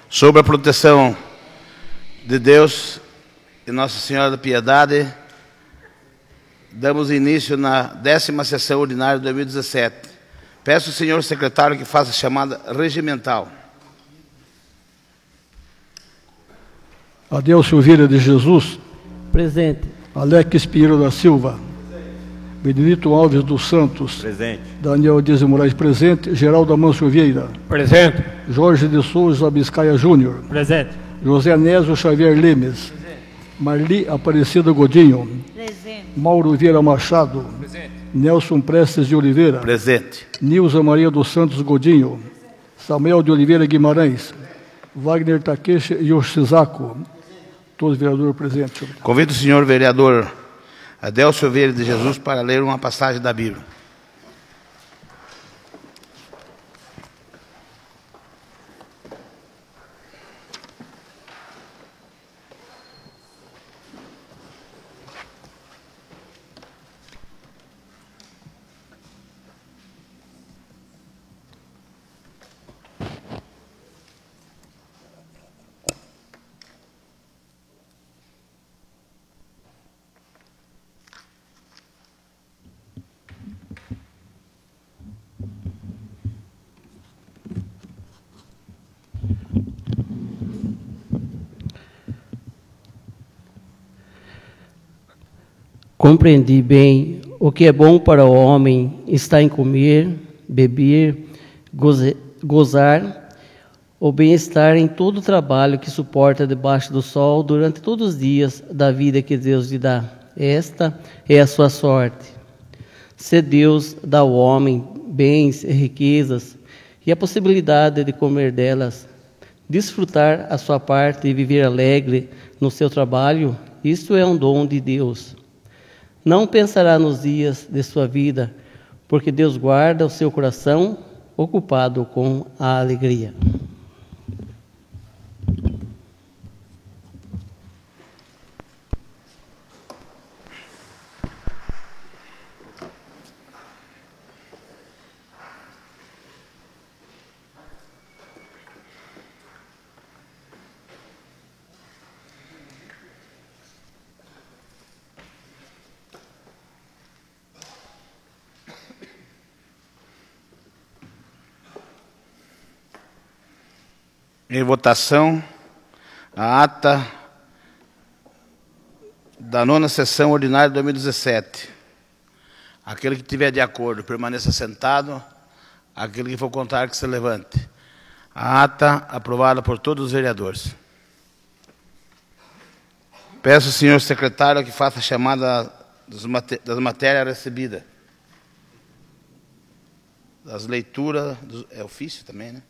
Sob a proteção de Deus e Nossa Senhora da Piedade, damos início na 10ª sessão ordinária de 2017. Peço ao senhor secretário que faça a chamada regimental. Adelcio Vieira de Jesus. Presente. Alex Pinheiro da Silva. Benedito Alves dos Santos. Presente. Daniel Dias de Moraes, presente. Geraldo Amâncio Vieira. Presente. Jorge de Souza Biscaia Júnior. Presente. José Anésio Xavier Lemes. Presente. Marli Aparecida Godinho. Presente. Mauro Vieira Machado. Presente. Nelson Prestes de Oliveira. Presente. Nilza Maria dos Santos Godinho. Samuel de Oliveira Guimarães. Wagner Takeshi Yoshizako. Todos os vereadores presentes. Convido o senhor vereador Adelcio Vieira de Jesus para ler uma passagem da Bíblia. Compreendi bem o que é bom para o homem está em comer, beber, gozar, o bem-estar em todo o trabalho que suporta debaixo do sol durante todos os dias da vida que Deus lhe dá. Esta é a sua sorte. Se Deus dá ao homem bens e riquezas e a possibilidade de comer delas, desfrutar a sua parte e viver alegre no seu trabalho, isso é um dom de Deus. Não pensará nos dias de sua vida, porque Deus guarda o seu coração ocupado com a alegria. Em votação, a ata da 9ª sessão ordinária de 2017. Aquele que estiver de acordo, permaneça sentado. Aquele que for contrário, que se levante. A ata aprovada por todos os vereadores. Peço ao senhor secretário que faça a chamada das matérias recebidas. Das leituras, é ofício também, né?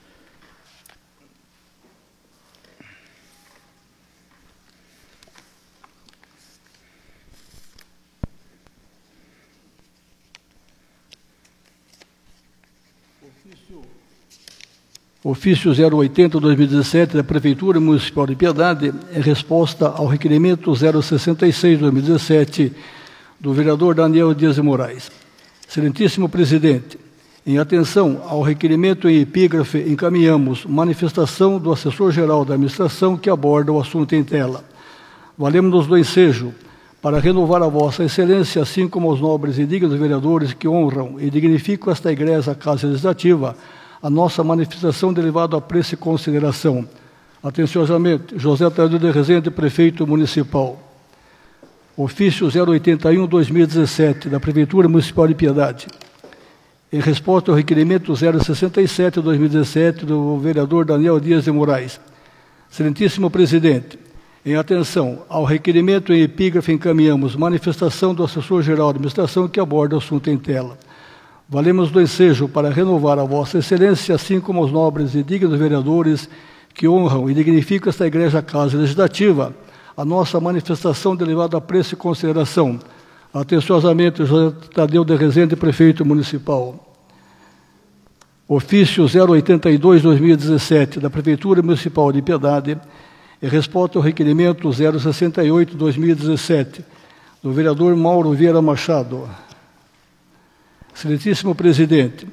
Ofício 080-2017 da Prefeitura Municipal de Piedade é resposta ao requerimento 066-2017 do vereador Daniel Dias de Moraes. Excelentíssimo presidente, em atenção ao requerimento em epígrafe, encaminhamos manifestação do assessor-geral da administração que aborda o assunto em tela. Valemos-nos do ensejo para renovar a vossa excelência, assim como os nobres e dignos vereadores que honram e dignificam esta igreja Casa Legislativa, a nossa manifestação de elevado apreço e consideração. Atenciosamente, José Tadeu de Rezende, Prefeito Municipal. Ofício 081-2017, da Prefeitura Municipal de Piedade. Em resposta ao requerimento 067-2017, do vereador Daniel Dias de Moraes. Excelentíssimo presidente, em atenção ao requerimento em epígrafe, encaminhamos manifestação do assessor-geral da administração que aborda o assunto em tela. Valemos do ensejo para renovar a vossa excelência, assim como os nobres e dignos vereadores que honram e dignificam esta igreja Casa Legislativa, a nossa manifestação de elevado apreço e consideração. Atenciosamente, José Tadeu de Rezende, Prefeito Municipal. Ofício 082-2017 da Prefeitura Municipal de Piedade, em resposta ao requerimento 068-2017 do vereador Mauro Vieira Machado. Excelentíssimo presidente,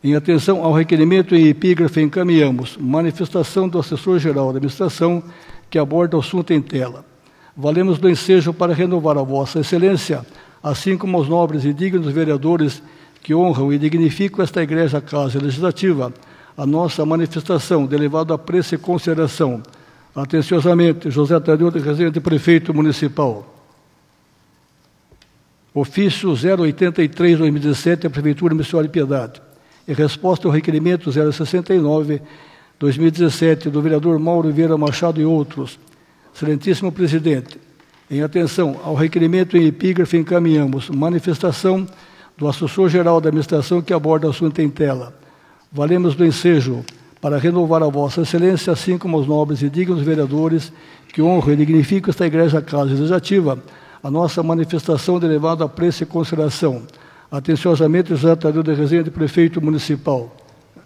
Em atenção ao requerimento em epígrafe, encaminhamos manifestação do assessor-geral da administração que aborda o assunto em tela. Valemos do ensejo para renovar a Vossa Excelência, assim como aos nobres e dignos vereadores que honram e dignificam esta Igreja Casa Legislativa, a nossa manifestação de elevado apreço e consideração. Atenciosamente, José Tadeu de Rezende, Prefeito Municipal. Ofício 083/2017, a Prefeitura Municipal de Piedade. Em resposta ao requerimento 069/2017 do vereador Mauro Vieira Machado e outros, Excelentíssimo Presidente, em atenção ao requerimento em epígrafe, encaminhamos manifestação do assessor-geral da administração que aborda o assunto em tela. Valemos do ensejo para renovar a Vossa Excelência, assim como os nobres e dignos vereadores que honram e dignificam esta Igreja Casa Legislativa, a nossa manifestação de elevado apreço e consideração. Atenciosamente, José Tadeu de Rezende, Prefeito Municipal.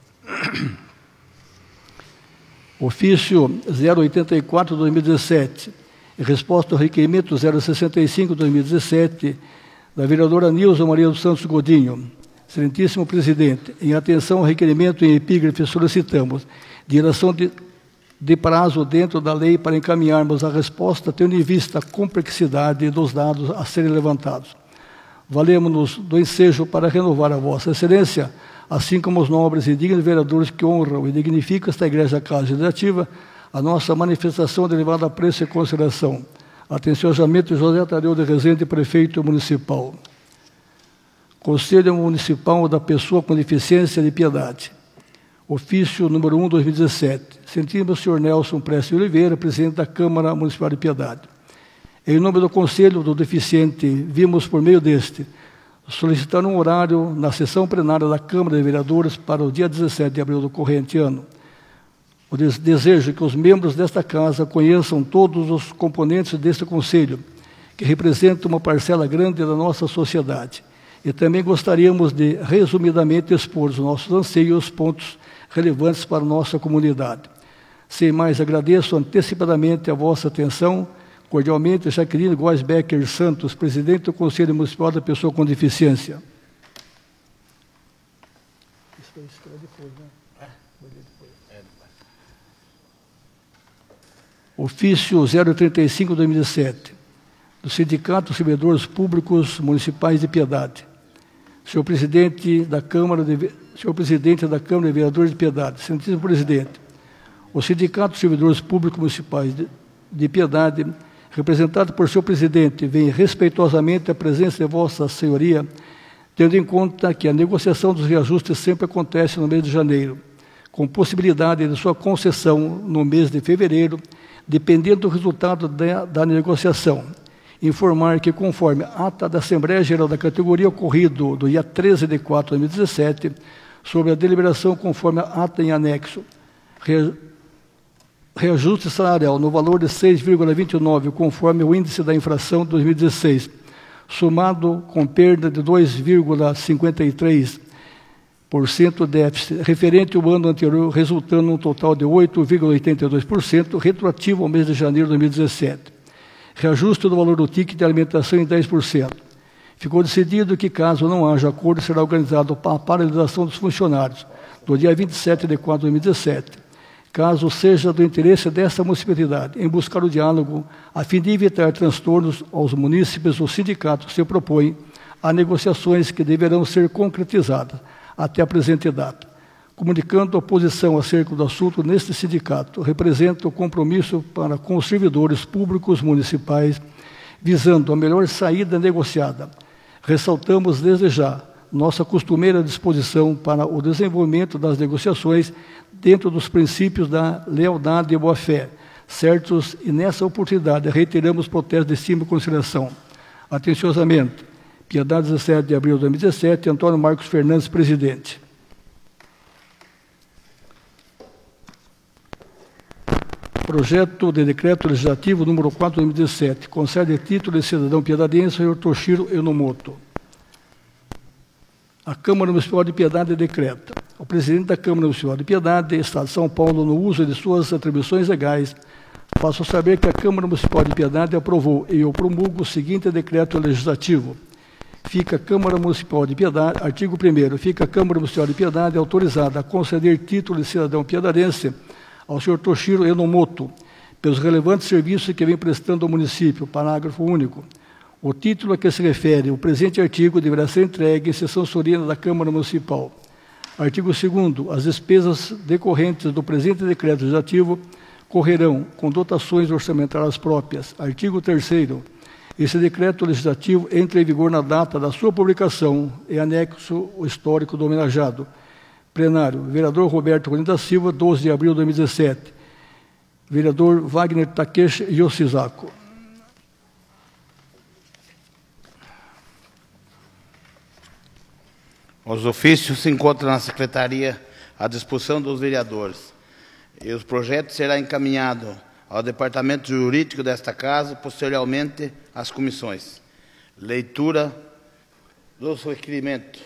Ofício 084/2017, em resposta ao requerimento 065/2017, da vereadora Nilza Maria dos Santos Godinho. Excelentíssimo Presidente, em atenção ao requerimento em epígrafe, solicitamos dilação de prazo dentro da lei para encaminharmos a resposta, tendo em vista a complexidade dos dados a serem levantados. Valemos-nos do ensejo para renovar a Vossa Excelência, assim como os nobres e dignos vereadores que honram e dignificam esta Igreja Casa Legislativa, a nossa manifestação de elevado apreço e consideração. Atenciosamente, José Tadeu de Rezende, Prefeito Municipal. Conselho Municipal da Pessoa com Deficiência de Piedade. Ofício número 1/2017. Sentimos o senhor Nelson Prestes Oliveira, presidente da Câmara Municipal de Piedade. Em nome do Conselho do Deficiente, vimos por meio deste solicitar um horário na sessão plenária da Câmara de Vereadores para o dia 17 de abril do corrente ano. Eu desejo que os membros desta Casa conheçam todos os componentes deste Conselho, que representam uma parcela grande da nossa sociedade. E também gostaríamos de, resumidamente, expor os nossos anseios e os pontos relevantes para a nossa comunidade. Sem mais, agradeço antecipadamente a vossa atenção. Cordialmente, Jaqueline Góes Becker Santos, Presidente do Conselho Municipal da Pessoa com Deficiência. Ofício 035/2017, do Sindicato dos Servidores Públicos Municipais de Piedade. Senhor Presidente da Câmara de Vereadores de Piedade, Excelentíssimo Presidente, o Sindicato dos Servidores Públicos Municipais de Piedade, representado por seu presidente, vem respeitosamente à presença de Vossa Senhoria, tendo em conta que a negociação dos reajustes sempre acontece no mês de janeiro, com possibilidade de sua concessão no mês de fevereiro, dependendo do resultado da negociação. Informar que, conforme a ata da Assembleia Geral da categoria ocorrido do dia 13 de 4 de 2017, sobre a deliberação conforme a ata em anexo, reajuste salarial no valor de 6,29, conforme o índice da inflação de 2016, somado com perda de 2,53% déficit, referente ao ano anterior, resultando um total de 8,82%, retroativo ao mês de janeiro de 2017. Reajuste do valor do ticket de alimentação em 10%. Ficou decidido que, caso não haja acordo, será organizado a paralisação dos funcionários, no dia 27 de 4 de 2017. Caso seja do interesse desta municipalidade em buscar o diálogo, a fim de evitar transtornos aos munícipes, o sindicato se propõe a negociações que deverão ser concretizadas até a presente data. Comunicando a posição acerca do assunto neste sindicato, representa o compromisso para com os servidores públicos municipais, visando a melhor saída negociada. Ressaltamos desde já nossa costumeira disposição para o desenvolvimento das negociações dentro dos princípios da lealdade e boa-fé, certos, e nessa oportunidade reiteramos protestos de estima e consideração. Atenciosamente, Piedade, 17 de abril de 2017, Antônio Marcos Fernandes, Presidente. Projeto de Decreto Legislativo número 4 de 2017, concede título de cidadão piedadense ao senhor Toshiro Enomoto. A Câmara Municipal de Piedade decreta: o presidente da Câmara Municipal de Piedade, Estado de São Paulo, no uso de suas atribuições legais, faço saber que a Câmara Municipal de Piedade aprovou e eu promulgo o seguinte decreto legislativo: fica a Câmara Municipal de Piedade, artigo 1º, fica a Câmara Municipal de Piedade autorizada a conceder título de cidadão piedadense ao senhor Toshiro Enomoto, pelos relevantes serviços que vem prestando ao município, parágrafo único. O título a que se refere o presente artigo deverá ser entregue em sessão solene da Câmara Municipal. Artigo 2º. As despesas decorrentes do presente decreto legislativo correrão com dotações orçamentárias próprias. Artigo 3º. Esse decreto legislativo entra em vigor na data da sua publicação e anexo o histórico do homenageado. Plenário. Vereador Roberto Colina da Silva, 12 de abril de 2017. Vereador Wagner Takeshi Yoshizako. Os ofícios se encontram na Secretaria à disposição dos vereadores. E os projetos serão encaminhados ao Departamento Jurídico desta Casa, posteriormente às comissões. Leitura dos requerimentos.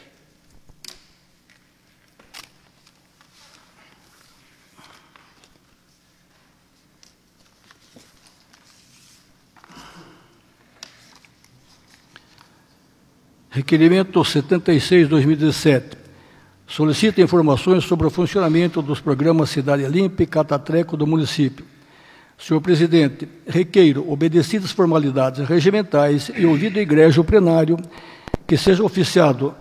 Requerimento 76/2017. Solicita informações sobre o funcionamento dos programas Cidade Limpa e Catatreco do município. Senhor presidente, requeiro, obedecidas formalidades regimentais e ouvido egrégio plenário, que seja oficiado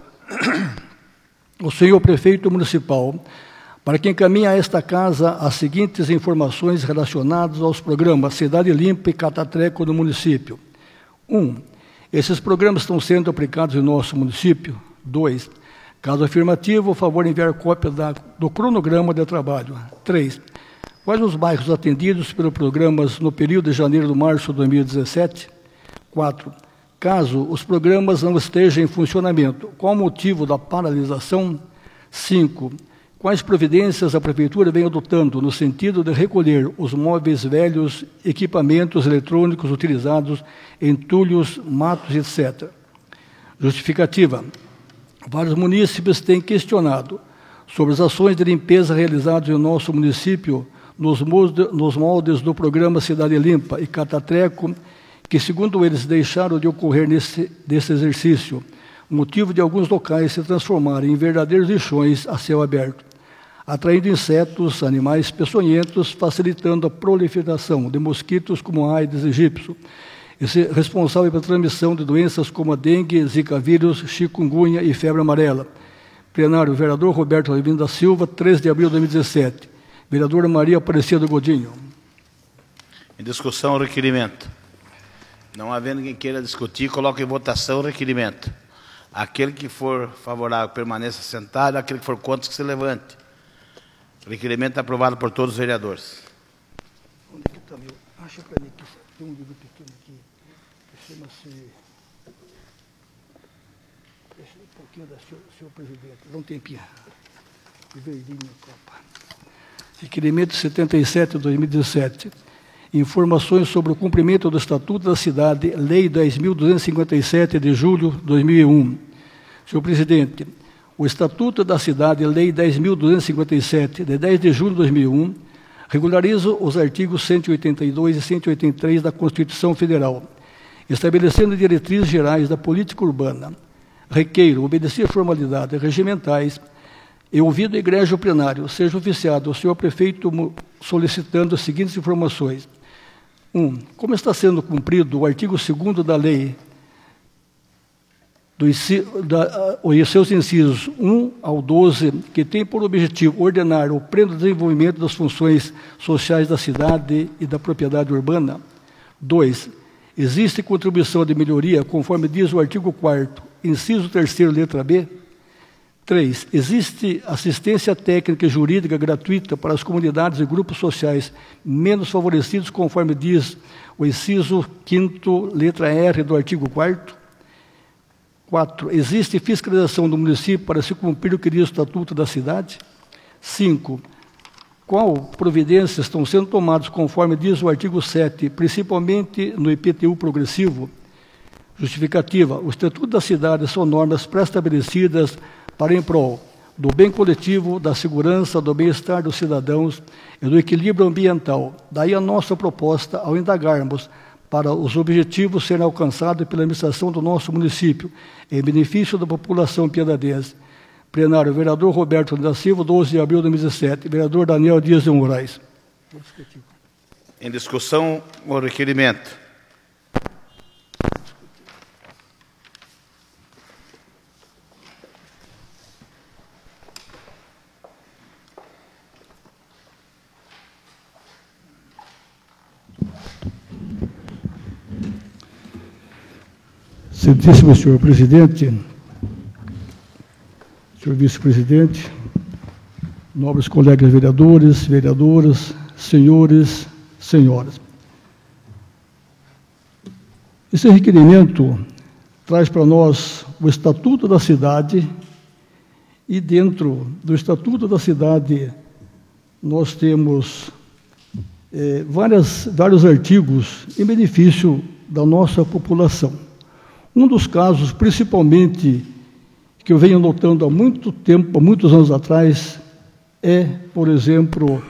o senhor prefeito municipal para que encaminhe a esta casa as seguintes informações relacionadas aos programas Cidade Limpa e Catatreco do município. 1. Esses programas estão sendo aplicados em nosso município? 2. Caso afirmativo, favor enviar cópia do cronograma de trabalho. 3. Quais os bairros atendidos pelos programas no período de janeiro a março de 2017? 4. Caso os programas não estejam em funcionamento, qual o motivo da paralisação? 5. Quais providências a Prefeitura vem adotando no sentido de recolher os móveis velhos, equipamentos eletrônicos utilizados, entulhos, matos, etc. Justificativa. Vários munícipes têm questionado sobre as ações de limpeza realizadas em nosso município nos moldes do programa Cidade Limpa e Catatreco, que, segundo eles, deixaram de ocorrer nesse exercício, motivo de alguns locais se transformarem em verdadeiros lixões a céu aberto, atraindo insetos, animais peçonhentos, facilitando a proliferação de mosquitos como a Aedes aegypti, responsável pela transmissão de doenças como a dengue, zika vírus, chikungunya e febre amarela. Plenário, vereador Roberto Colina da Silva, 13 de abril de 2017. Vereadora Maria Aparecida Godinho. Em discussão o requerimento. Não havendo ninguém queira discutir, coloque em votação o requerimento. Aquele que for favorável permaneça sentado, aquele que for contra que se levante. O requerimento é aprovado por todos os vereadores. Onde que está meu? Acha para mim que tem um livro pequeno aqui, que chama-se... Um pouquinho da senhor presidente, dá um tempinho. Verdinho, copa. Requerimento 77/2017. Informações sobre o cumprimento do Estatuto da Cidade, Lei 10.257, de julho de 2001. Senhor presidente, o Estatuto da Cidade, Lei 10.257, de 10 de julho de 2001, regulariza os artigos 182 e 183 da Constituição Federal, estabelecendo diretrizes gerais da política urbana. Requeiro, obedecer formalidades regimentais e, ouvido o egrégio plenário, seja oficiado o senhor prefeito solicitando as seguintes informações. 1. Como está sendo cumprido o artigo 2º da lei e seus incisos 1 ao 12, que tem por objetivo ordenar o pleno desenvolvimento das funções sociais da cidade e da propriedade urbana? 2. Existe contribuição de melhoria, conforme diz o artigo 4º, inciso 3º, letra B? 3. Existe assistência técnica e jurídica gratuita para as comunidades e grupos sociais menos favorecidos, conforme diz o inciso 5º, letra R, do artigo 4º? 4. Existe fiscalização do município para se cumprir o que diz o Estatuto da Cidade? 5. Qual providências estão sendo tomadas conforme diz o artigo 7, principalmente no IPTU progressivo? Justificativa. O Estatuto da Cidade são normas pré-estabelecidas para em prol do bem coletivo, da segurança, do bem-estar dos cidadãos e do equilíbrio ambiental. Daí a nossa proposta ao indagarmos para os objetivos serem alcançados pela administração do nosso município, em benefício da população piedadense. Plenário, vereador Roberto da Silva, 12 de abril de 2017. Vereador Daniel Dias de Moraes. Em discussão, o requerimento. Excelentíssimo senhor presidente, senhor vice-presidente, nobres colegas vereadores, vereadoras, senhores, senhoras. Esse requerimento traz para nós o Estatuto da Cidade e dentro do Estatuto da Cidade nós temos vários artigos em benefício da nossa população. Um dos casos, principalmente, que eu venho notando há muito tempo, há muitos anos atrás, é, por exemplo,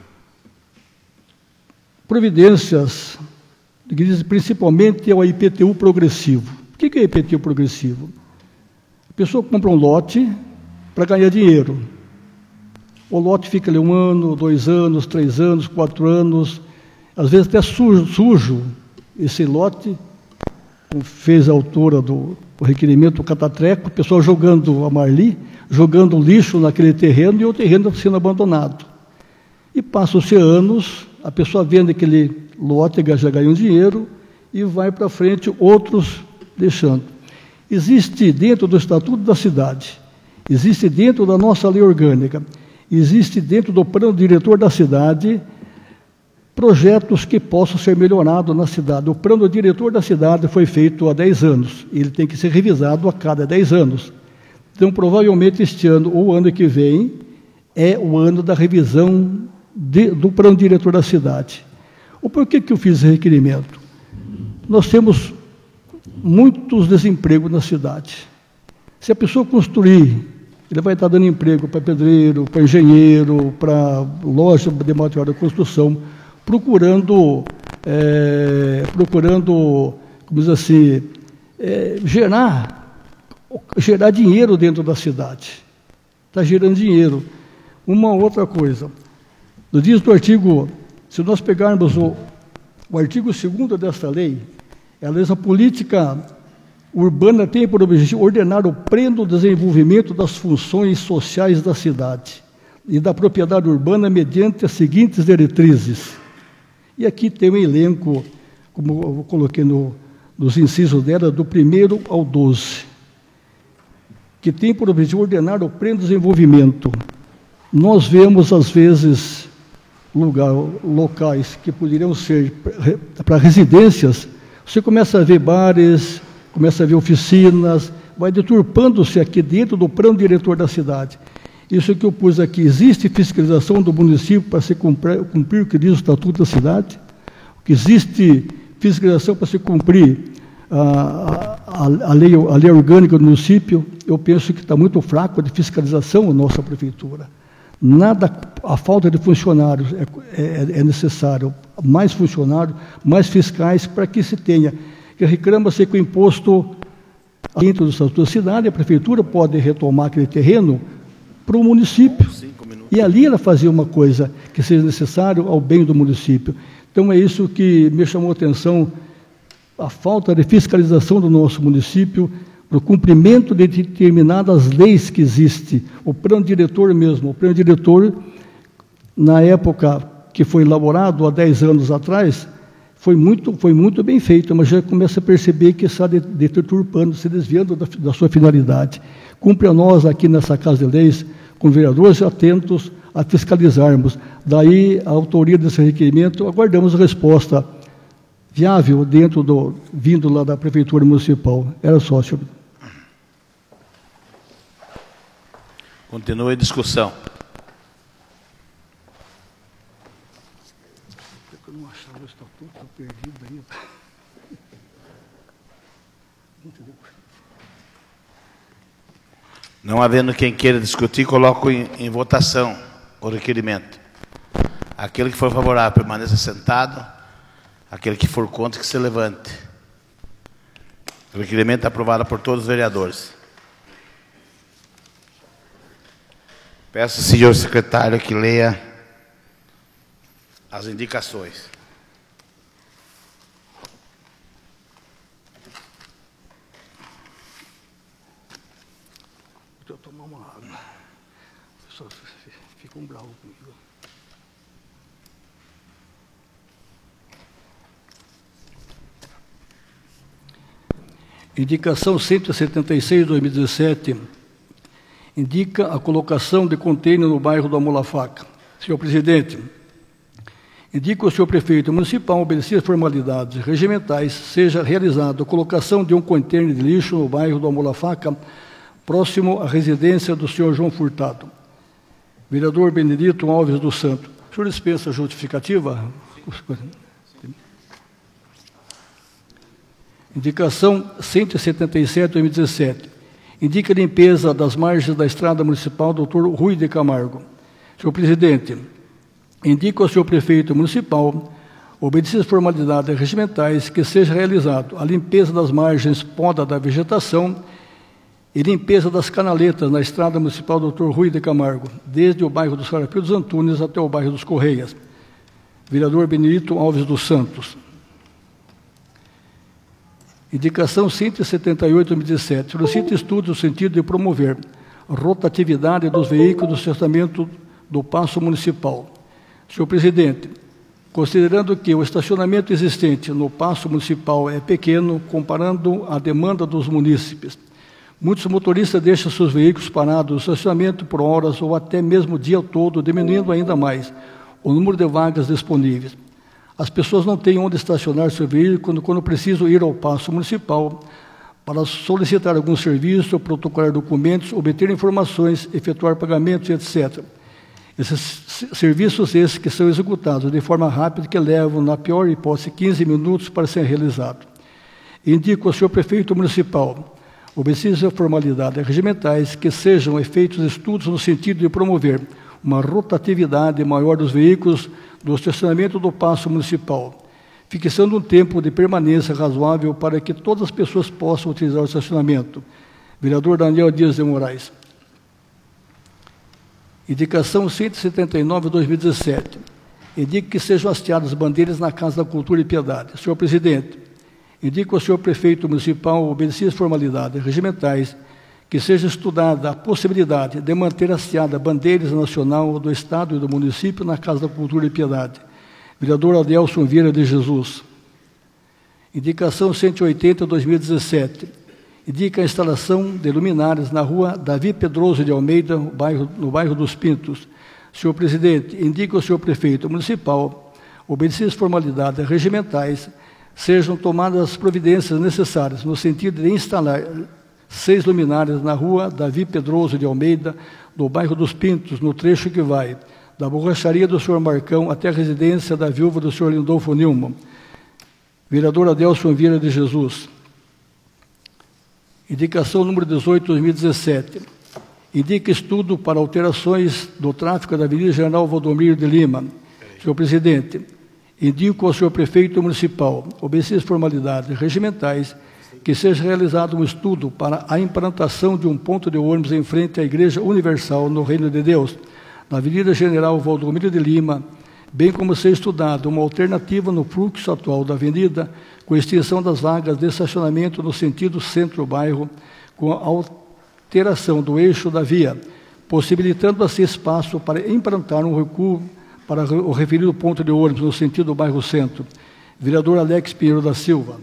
providências, principalmente ao IPTU progressivo. O que é IPTU progressivo? A pessoa compra um lote para ganhar dinheiro. O lote fica ali 1 ano, 2 anos, 3 anos, 4 anos, às vezes até sujo esse lote. Fez a autora do requerimento, o catatreco, o pessoal jogando a marli, jogando lixo naquele terreno e o terreno sendo abandonado. E passam-se anos, a pessoa vende aquele lote, já ganha um dinheiro e vai para frente, outros deixando. Existe dentro do Estatuto da Cidade, existe dentro da nossa lei orgânica, existe dentro do plano diretor da cidade projetos que possam ser melhorados na cidade. O plano diretor da cidade foi feito há 10 anos. Ele tem que ser revisado a cada 10 anos. Então, provavelmente, este ano ou ano que vem é o ano da revisão do plano diretor da cidade. O porquê que eu fiz esse requerimento? Nós temos muitos desempregos na cidade. Se a pessoa construir, ele vai estar dando emprego para pedreiro, para engenheiro, para loja de material de construção, procurando, como diz assim, gerar dinheiro dentro da cidade. Está gerando dinheiro. Uma outra coisa, no diz do artigo, se nós pegarmos o artigo 2º desta lei, ela diz: a política urbana tem por objetivo ordenar o pleno desenvolvimento das funções sociais da cidade e da propriedade urbana mediante as seguintes diretrizes. E aqui tem um elenco, como eu coloquei nos incisos dela, do 1º ao 12, que tem por objetivo ordenar o pleno desenvolvimento. Nós vemos, às vezes, locais que poderiam ser para residências, você começa a ver bares, começa a ver oficinas, vai deturpando-se aqui dentro do plano diretor da cidade. Isso que eu pus aqui: existe fiscalização do município para se cumprir o que diz o Estatuto da Cidade? Existe fiscalização para se cumprir a lei orgânica do município? Eu penso que está muito fraco de fiscalização a nossa prefeitura. A falta de funcionários é necessário, mais funcionários, mais fiscais, para que se tenha. Que reclama-se que o imposto dentro do Estatuto da Cidade, a prefeitura pode retomar aquele terreno para o município. E ali ela fazia uma coisa que seja necessário ao bem do município. Então, é isso que me chamou a atenção, a falta de fiscalização do nosso município, para o cumprimento de determinadas leis que existem. O plano diretor mesmo, o plano diretor, na época que foi elaborado, há 10 anos atrás, foi muito bem feito, mas já começa a perceber que está deturpando, se desviando da sua finalidade. Cumpre a nós, aqui nessa Casa de Leis, com vereadores atentos a fiscalizarmos. Daí a autoria desse requerimento, aguardamos a resposta viável vindo lá da Prefeitura Municipal. Era só, senhor. Continua a discussão. Eu não achava o estatuto, estou perdido ainda. Não havendo quem queira discutir, coloco em votação o requerimento. Aquele que for favorável, permaneça sentado. Aquele que for contra, que se levante. O requerimento é aprovado por todos os vereadores. Peço ao senhor secretário que leia as indicações. Deixa eu tomar uma água. Só fica bravo comigo. Indicação 176/2017 indica a colocação de container no bairro do Amolafaca. Senhor presidente, indica o senhor prefeito municipal, obedecidas formalidades regimentais, seja realizada a colocação de um container de lixo no bairro do Amolafaca, próximo à residência do senhor João Furtado. Vereador Benedito Alves dos Santos. O senhor dispensa a justificativa? Indicação 177/2017. Indica a limpeza das margens da estrada municipal Dr. Rui de Camargo. Senhor presidente, indica ao senhor prefeito municipal, obedecidas formalidades regimentais, que seja realizado a limpeza das margens, poda da vegetação e limpeza das canaletas na estrada municipal Dr. Rui de Camargo, desde o bairro dos Carapio dos Antunes até o bairro dos Correias. Vereador Benedito Alves dos Santos. Indicação 178/2017. Solicita estudos no sentido de promover a rotatividade dos veículos do estacionamento do Paço Municipal. Senhor presidente, considerando que o estacionamento existente no Paço Municipal é pequeno, comparando a demanda dos munícipes, muitos motoristas deixam seus veículos parados no estacionamento por horas ou até mesmo o dia todo, diminuindo ainda mais o número de vagas disponíveis. As pessoas não têm onde estacionar seu veículo quando precisam ir ao Paço Municipal para solicitar algum serviço, protocolar documentos, obter informações, efetuar pagamentos, etc. Esses serviços esses que são executados de forma rápida, que levam, na pior hipótese, 15 minutos para ser realizado. Indico ao senhor prefeito municipal, obedecidas a formalidades regimentais, que sejam feitos estudos no sentido de promover uma rotatividade maior dos veículos do estacionamento do Paço Municipal, fixando um tempo de permanência razoável para que todas as pessoas possam utilizar o estacionamento. Vereador Daniel Dias de Moraes. Indicação 179/2017. Indica que sejam hasteadas bandeiras na Casa da Cultura e Piedade. Senhor presidente, indico ao senhor prefeito municipal, obedecidas formalidades regimentais, que seja estudada a possibilidade de manter hasteada bandeiras nacional do Estado e do município na Casa da Cultura e Piedade. Vereador Adelson Vieira de Jesus. Indicação 180/2017. Indica a instalação de luminárias na rua Davi Pedroso de Almeida, no bairro dos Pintos. Senhor presidente, indica ao senhor prefeito municipal, obedecidas formalidades regimentais, sejam tomadas as providências necessárias no sentido de instalar 6 luminárias na rua Davi Pedroso de Almeida, no bairro dos Pintos, no trecho que vai da borracharia do senhor Marcão até a residência da viúva do senhor Lindolfo Nilman. Vereador Adelson Vieira de Jesus. Indicação número 18/2017. Indica estudo para alterações do tráfego da Avenida General Valdomiro de Lima. Senhor presidente, indico ao senhor prefeito municipal, obedecidas formalidades regimentais, que seja realizado um estudo para a implantação de um ponto de ônibus em frente à Igreja Universal no Reino de Deus, na Avenida General Valdomiro de Lima, bem como ser estudada uma alternativa no fluxo atual da avenida, com extensão das vagas de estacionamento no sentido centro-bairro, com a alteração do eixo da via, possibilitando assim espaço para implantar um recuo para o referido ponto de ônibus no sentido bairro centro. Vereador Alex Pinheiro da Silva.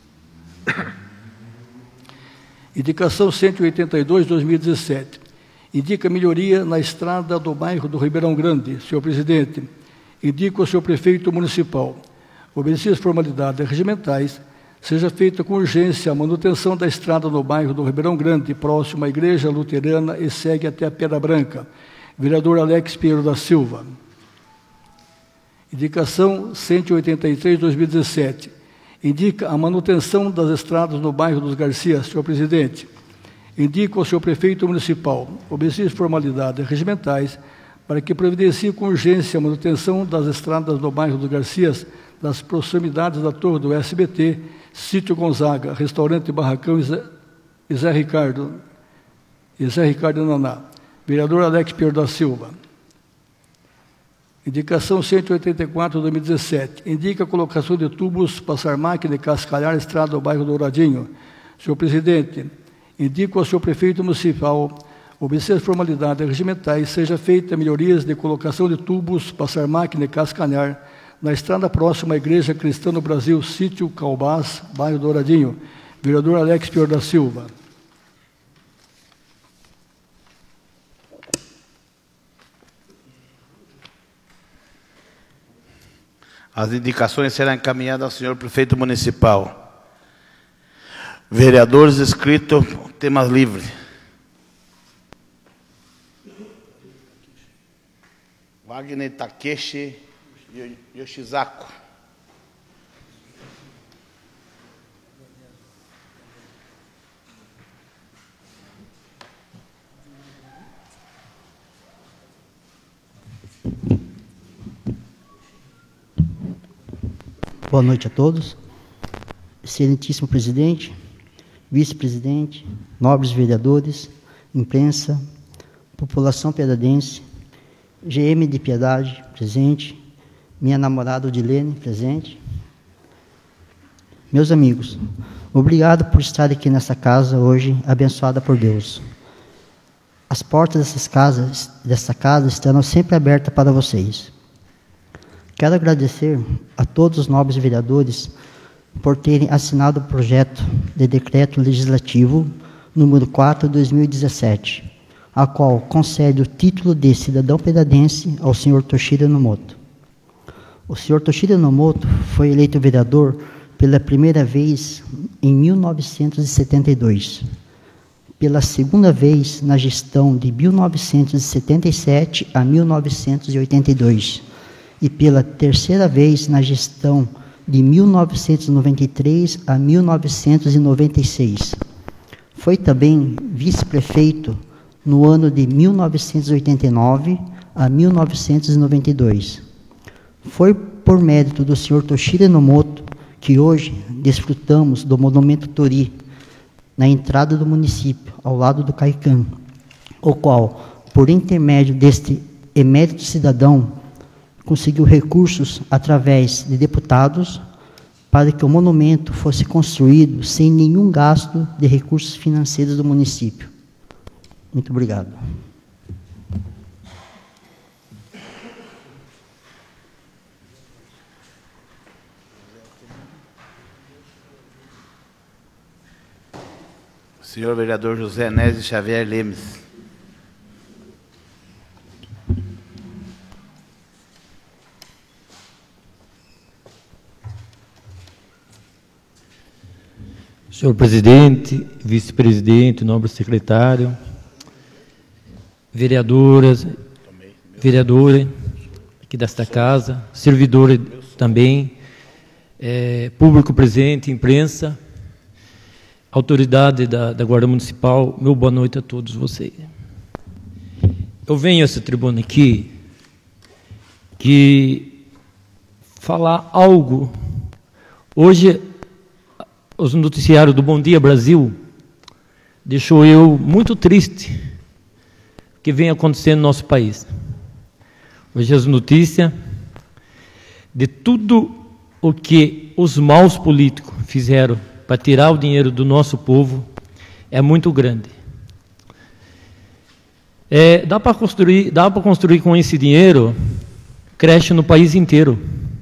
Indicação 182/2017. Indica melhoria na estrada do bairro do Ribeirão Grande. Senhor presidente, indico ao senhor prefeito municipal, obedecidas formalidades regimentais, seja feita com urgência a manutenção da estrada no bairro do Ribeirão Grande, próximo à Igreja Luterana e segue até a Pedra Branca. Vereador Alex Pinheiro da Silva. Indicação 183/2017. Indica a manutenção das estradas no bairro dos Garcias. Senhor presidente, indico ao senhor prefeito municipal, obedecidas formalidades regimentais, para que providencie com urgência a manutenção das estradas no bairro dos Garcias, nas proximidades da torre do SBT, Sítio Gonzaga, restaurante Barracão e Zé Ricardo Naná. Vereador Alex Pior da Silva. Indicação 184, 2017. Indica a colocação de tubos passar máquina e cascalhar estrada do bairro Douradinho. Senhor presidente, indico ao senhor prefeito municipal, obter formalidades regimentais, seja feita melhorias de colocação de tubos passar máquina e cascalhar na estrada próxima à Igreja Cristã no Brasil, Sítio Caubás, bairro Douradinho. Vereador Alex Pior da Silva. As indicações serão encaminhadas ao senhor prefeito municipal. Vereadores inscritos, temas livres. Wagner Takeshi Yoshizako. Boa noite a todos. Excelentíssimo presidente, vice-presidente, nobres vereadores, imprensa, população piedadense, GM de Piedade, presente, minha namorada Odilene, presente. Meus amigos, obrigado por estar aqui nessa casa hoje, abençoada por Deus. As portas dessa casa estarão sempre abertas para vocês. Quero agradecer a todos os nobres vereadores por terem assinado o projeto de decreto legislativo número 4/2017, a qual concede o título de cidadão piedadense ao senhor Toshiro Enomoto. O senhor Toshiro Enomoto foi eleito vereador pela primeira vez em 1972, pela segunda vez na gestão de 1977 a 1982, e pela terceira vez na gestão de 1993 a 1996. Foi também vice-prefeito no ano de 1989 a 1992. Foi por mérito do senhor Toshiro Enomoto que hoje desfrutamos do Monumento Tori, na entrada do município, ao lado do Caican, o qual, por intermédio deste emérito cidadão, conseguiu recursos através de deputados para que o monumento fosse construído sem nenhum gasto de recursos financeiros do município. Muito obrigado. Senhor vereador José Nésio Xavier Lemes. Senhor presidente, vice-presidente, nobre secretário, vereadoras, vereadores aqui desta casa, servidores também, público presente, imprensa, autoridade da Guarda Municipal, meu boa noite a todos vocês. Eu venho a essa tribuna aqui que falar algo. Hoje, os noticiários do Bom Dia Brasil deixou eu muito triste o que vem acontecendo no nosso país. Hoje as notícias de tudo o que os maus políticos fizeram para tirar o dinheiro do nosso povo é muito grande. Dá para construir com esse dinheiro creche no país inteiro.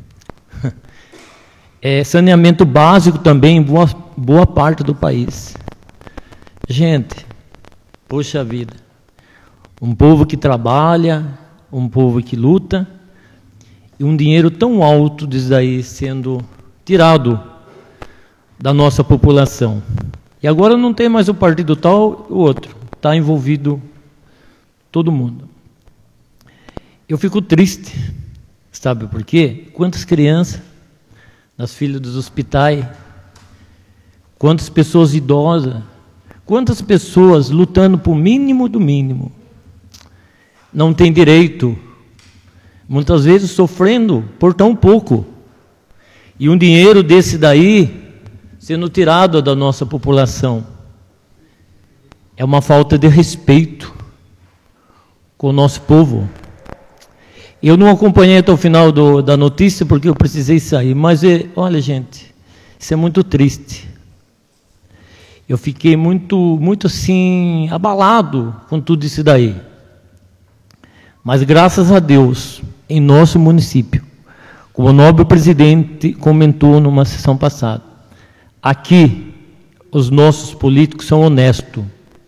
Saneamento básico também em boa parte do país. Gente, poxa vida, um povo que trabalha, um povo que luta, e um dinheiro tão alto disso aí sendo tirado da nossa população. E agora não tem mais o partido tal ou outro, está envolvido todo mundo. Eu fico triste, sabe por quê? Quantas crianças nas filas dos hospitais, quantas pessoas idosas, quantas pessoas lutando por mínimo do mínimo, não têm direito, muitas vezes sofrendo por tão pouco. E um dinheiro desse daí sendo tirado da nossa população. É uma falta de respeito com o nosso povo. Eu não acompanhei até o final da notícia porque eu precisei sair, mas olha, gente, isso é muito triste. Eu fiquei muito assim, abalado com tudo isso daí. Mas graças a Deus, em nosso município, como o nobre presidente comentou numa sessão passada, aqui os nossos políticos são honestos.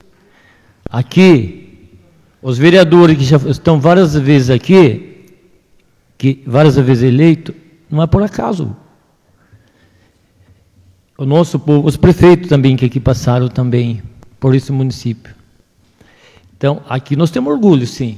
Aqui, os vereadores que já estão várias vezes aqui, que várias vezes eleito, não é por acaso. O nosso povo, os prefeitos também que aqui passaram também por esse município. Então, aqui nós temos orgulho, sim.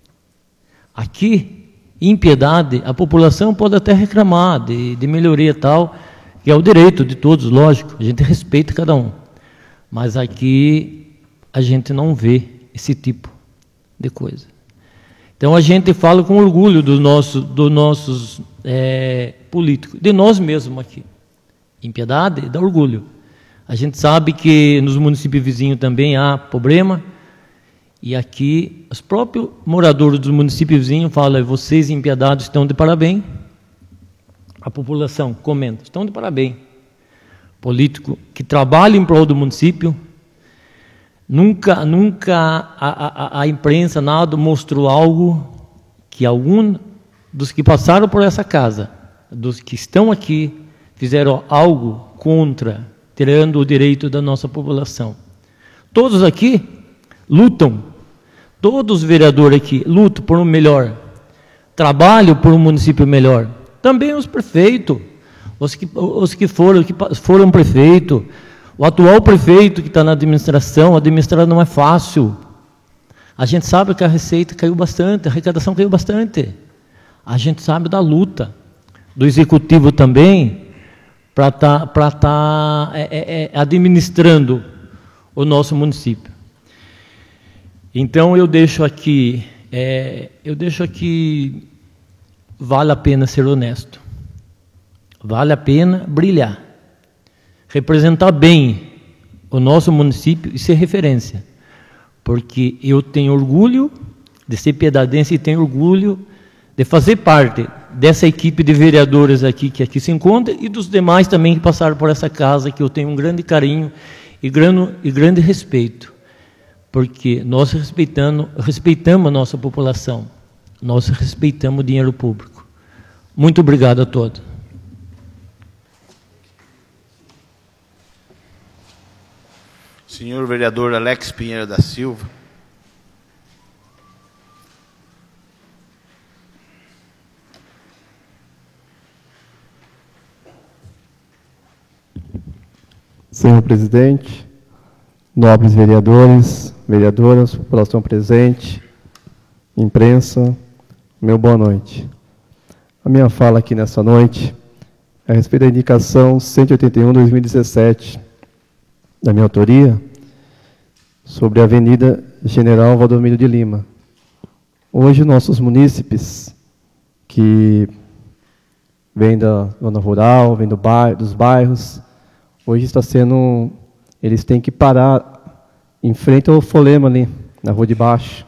Aqui, em Piedade, a população pode até reclamar de melhoria e tal, que é o direito de todos, lógico, a gente respeita cada um. Mas aqui a gente não vê esse tipo de coisa. Então a gente fala com orgulho dos nossos políticos, de nós mesmos aqui. Em Piedade, dá orgulho. A gente sabe que nos municípios vizinhos também há problema, e aqui os próprios moradores dos municípios vizinhos falam: vocês em Piedade estão de parabéns. A população comenta: estão de parabéns. Político que trabalha em prol do município. Nunca a imprensa nada mostrou algo que algum dos que passaram por essa casa, dos que estão aqui, fizeram algo contra, tirando o direito da nossa população. Todos aqui lutam, todos os vereadores aqui lutam por um melhor, trabalham por um município melhor. Também os prefeitos, os que foram prefeito. O atual prefeito que está na administração, administrar não é fácil. A gente sabe que a receita caiu bastante, a arrecadação caiu bastante. A gente sabe da luta do executivo também para tá administrando o nosso município. Então eu deixo aqui, vale a pena ser honesto, vale a pena brilhar, representar bem o nosso município e ser referência, porque eu tenho orgulho de ser piedadense e tenho orgulho de fazer parte dessa equipe de vereadores aqui que aqui se encontra e dos demais também que passaram por essa casa, que eu tenho um grande carinho e grande respeito, porque nós respeitamos a nossa população, nós respeitamos o dinheiro público. Muito obrigado a todos. Senhor vereador Alex Pinheiro da Silva. Senhor presidente, nobres vereadores, vereadoras, população presente, imprensa, meu boa noite. A minha fala aqui nessa noite é a respeito da indicação 181/2017, da minha autoria, sobre a Avenida General Valdomiro de Lima. Hoje, nossos munícipes, que vêm da zona rural, vêm dos bairros, hoje eles têm que parar em frente ao Folema ali, na rua de baixo.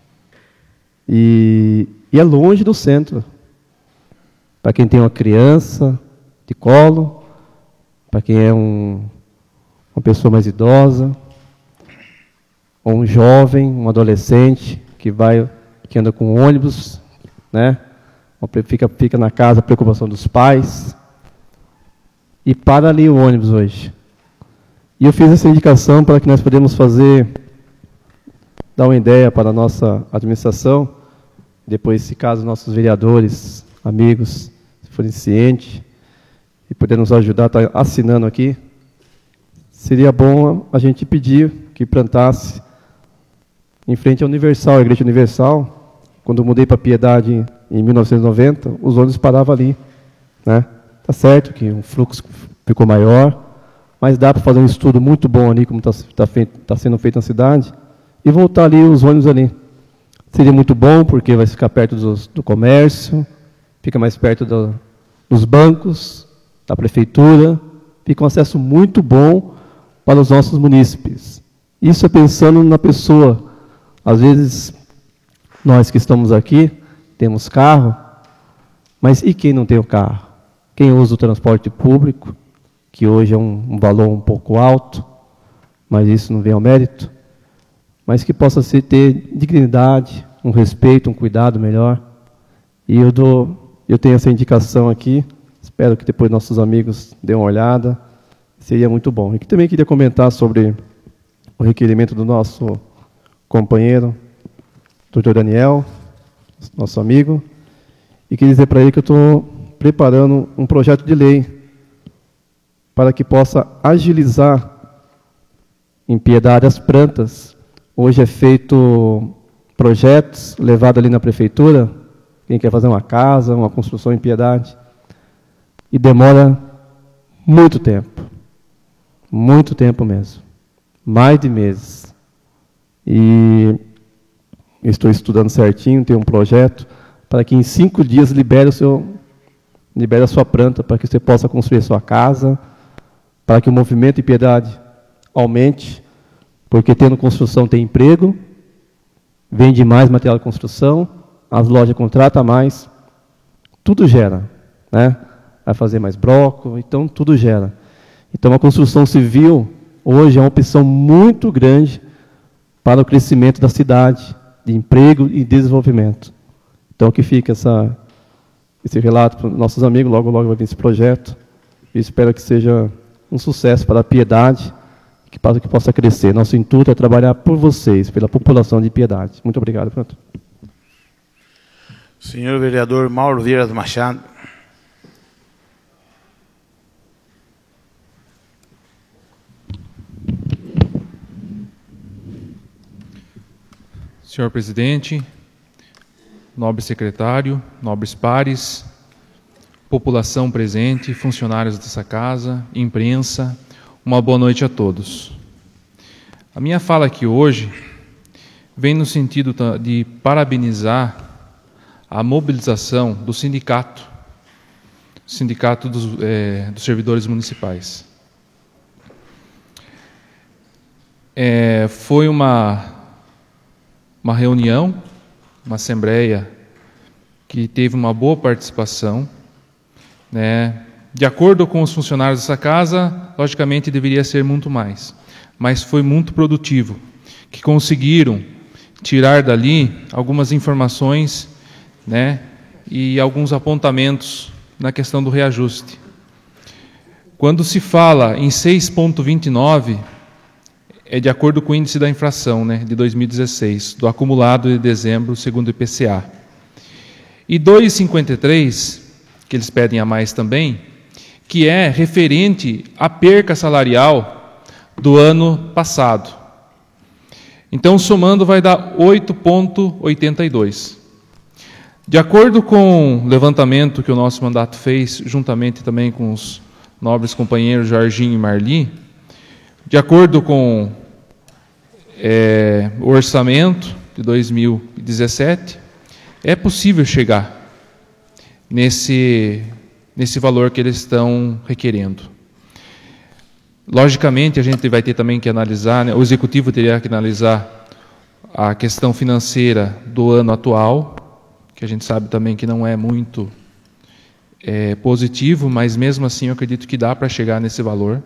E é longe do centro. Para quem tem uma criança de colo, para quem é uma pessoa mais idosa, ou um jovem, um adolescente que anda com ônibus, né? Fica na casa, a preocupação dos pais, e para ali o ônibus hoje. E eu fiz essa indicação para que nós podemos dar uma ideia para a nossa administração, depois, se caso nossos vereadores, amigos, forem cientes e puderem nos ajudar, tá assinando aqui, seria bom a gente pedir que plantasse em frente à Universal, a Igreja Universal. Quando eu mudei para Piedade em 1990, os ônibus paravam ali, né? Tá certo que o fluxo ficou maior, mas dá para fazer um estudo muito bom ali, como está sendo feito na cidade, e voltar ali os ônibus ali. Seria muito bom, porque vai ficar perto do comércio, fica mais perto dos bancos, da prefeitura, fica um acesso muito bom para os nossos munícipes. Isso é pensando na pessoa. Às vezes, nós que estamos aqui, temos carro, mas e quem não tem o carro? Quem usa o transporte público, que hoje é um valor um pouco alto, mas isso não vem ao mérito, mas que possa ter dignidade, um respeito, um cuidado melhor. E eu tenho essa indicação aqui, espero que depois nossos amigos dêem uma olhada, seria muito bom. E que também queria comentar sobre o requerimento do nosso companheiro, Dr. Daniel, nosso amigo, e queria dizer para ele que eu estou preparando um projeto de lei para que possa agilizar em Piedade as plantas. Hoje é feito projetos, levado ali na prefeitura, quem quer fazer uma casa, uma construção em Piedade, e demora muito tempo mesmo, mais de meses. E estou estudando certinho, tenho um projeto para que em 5 dias libere a sua planta, para que você possa construir a sua casa, para que o movimento em Piedade aumente, porque tendo construção tem emprego, vende mais material de construção, as lojas contratam mais, tudo gera, né? Vai fazer mais bloco, então tudo gera. Então a construção civil hoje é uma opção muito grande para o crescimento da cidade, de emprego e desenvolvimento. Então que fica esse relato para os nossos amigos, logo vai vir esse projeto, e espero que seja um sucesso para a Piedade, que possa crescer. Nosso intuito é trabalhar por vocês, pela população de Piedade. Muito obrigado. Pronto. Senhor vereador Mauro Vieira do Machado. Senhor presidente, nobre secretário, nobres pares, população presente, funcionários dessa casa, imprensa, uma boa noite a todos. A minha fala aqui hoje vem no sentido de parabenizar a mobilização do sindicato dos servidores municipais. Foi uma reunião, uma assembleia que teve uma boa participação, né? De acordo com os funcionários dessa casa, logicamente deveria ser muito mais, mas foi muito produtivo, que conseguiram tirar dali algumas informações, né? E alguns apontamentos na questão do reajuste. Quando se fala em 6,29, é de acordo com o índice da inflação, né, de 2016, do acumulado de dezembro, segundo o IPCA. E 2,53, que eles pedem a mais também, que é referente à perca salarial do ano passado. Então, somando, vai dar 8,82. De acordo com o levantamento que o nosso mandato fez, juntamente também com os nobres companheiros Jorginho e Marli, de acordo com o orçamento de 2017, é possível chegar nesse valor que eles estão requerendo. Logicamente, a gente vai ter também que analisar, né, o Executivo teria que analisar a questão financeira do ano atual, que a gente sabe também que não é muito positivo, mas mesmo assim eu acredito que dá para chegar nesse valor.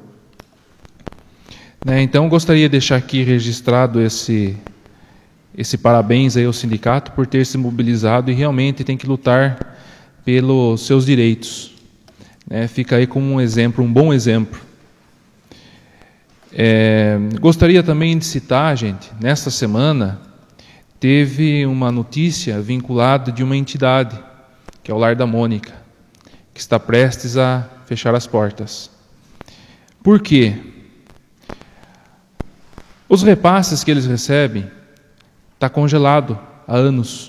Então, gostaria de deixar aqui registrado esse parabéns aí ao sindicato por ter se mobilizado e realmente tem que lutar pelos seus direitos. Fica aí como um exemplo, um bom exemplo. Gostaria também de citar, gente, nesta semana teve uma notícia vinculada de uma entidade, que é o Lar da Mônica, que está prestes a fechar as portas. Por quê? Os repasses que eles recebem está congelado há anos.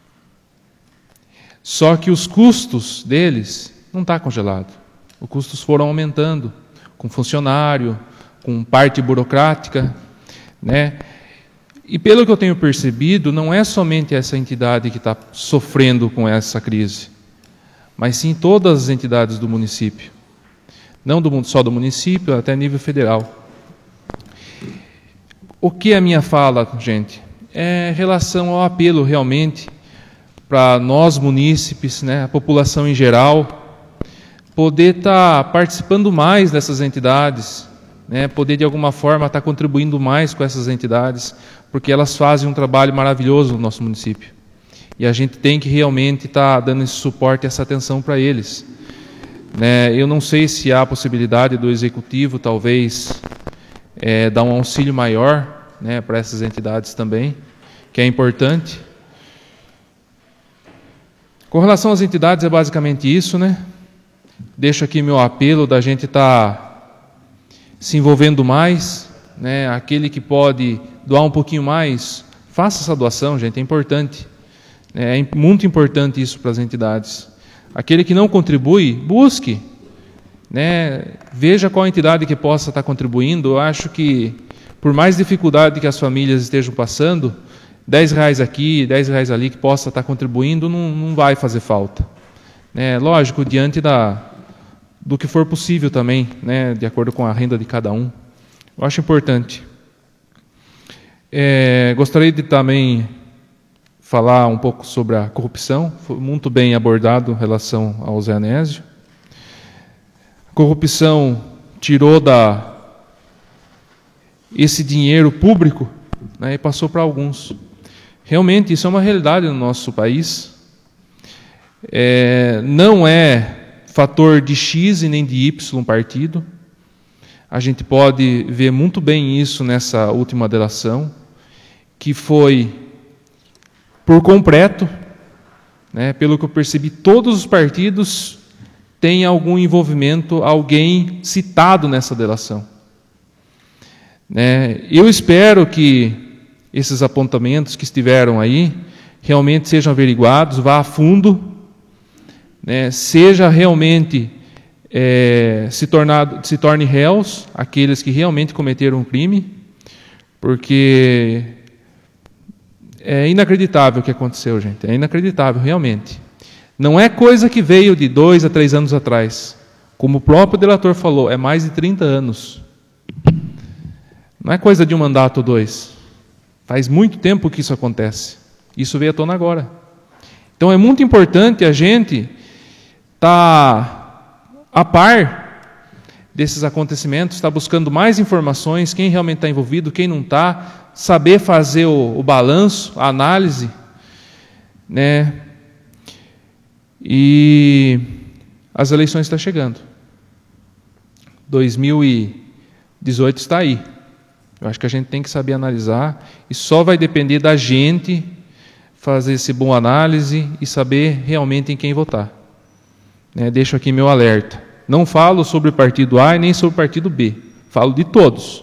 Só que os custos deles não está congelado. Os custos foram aumentando com funcionário, com parte burocrática, né? E pelo que eu tenho percebido, não é somente essa entidade que está sofrendo com essa crise, mas sim todas as entidades do município. não só do município, até nível federal. O que é a minha fala, gente? É em relação ao apelo, realmente, para nós munícipes, né, a população em geral, poder estar participando mais dessas entidades, né, poder de alguma forma estar contribuindo mais com essas entidades, porque elas fazem um trabalho maravilhoso no nosso município. E a gente tem que realmente estar dando esse suporte, essa atenção para eles. Né, eu não sei se há a possibilidade do Executivo, talvez, dar um auxílio maior, né, para essas entidades também, que é importante. Com relação às entidades, é basicamente isso, né? Deixo aqui meu apelo da gente estar se envolvendo mais, né? Aquele que pode doar um pouquinho mais, faça essa doação, gente, é importante. É muito importante isso para as entidades. Aquele que não contribui, busque, né? Veja qual entidade que possa estar contribuindo. Eu acho que, por mais dificuldade que as famílias estejam passando, R$10 aqui, R$10 ali, que possa estar contribuindo, não vai fazer falta. Lógico, diante do que for possível também, né, de acordo com a renda de cada um. Eu acho importante. Gostaria de também falar um pouco sobre a corrupção. Foi muito bem abordado em relação ao Zé Anésio. A corrupção tirou esse dinheiro público, né, e passou para alguns. Realmente, isso é uma realidade no nosso país. Não é fator de X e nem de Y partido. A gente pode ver muito bem isso nessa última delação, que foi por completo, né, pelo que eu percebi, todos os partidos têm algum envolvimento, alguém citado nessa delação. Eu espero que esses apontamentos que estiveram aí realmente sejam averiguados, vá a fundo, né, seja realmente se torne réus aqueles que realmente cometeram um crime, porque é inacreditável o que aconteceu, gente. É inacreditável, realmente. Não é coisa que veio de 2 a 3 anos atrás. Como o próprio delator falou, é mais de 30 anos. Não é coisa de um mandato ou 2. Faz muito tempo que isso acontece. Isso veio à tona agora. Então é muito importante a gente estar a par desses acontecimentos, estar buscando mais informações, quem realmente está envolvido, quem não está, saber fazer o balanço, a análise, né? E as eleições estão chegando. 2018 está aí. Eu acho que a gente tem que saber analisar, e só vai depender da gente fazer esse bom análise e saber realmente em quem votar. Deixo aqui meu alerta. Não falo sobre o partido A e nem sobre o partido B. Falo de todos.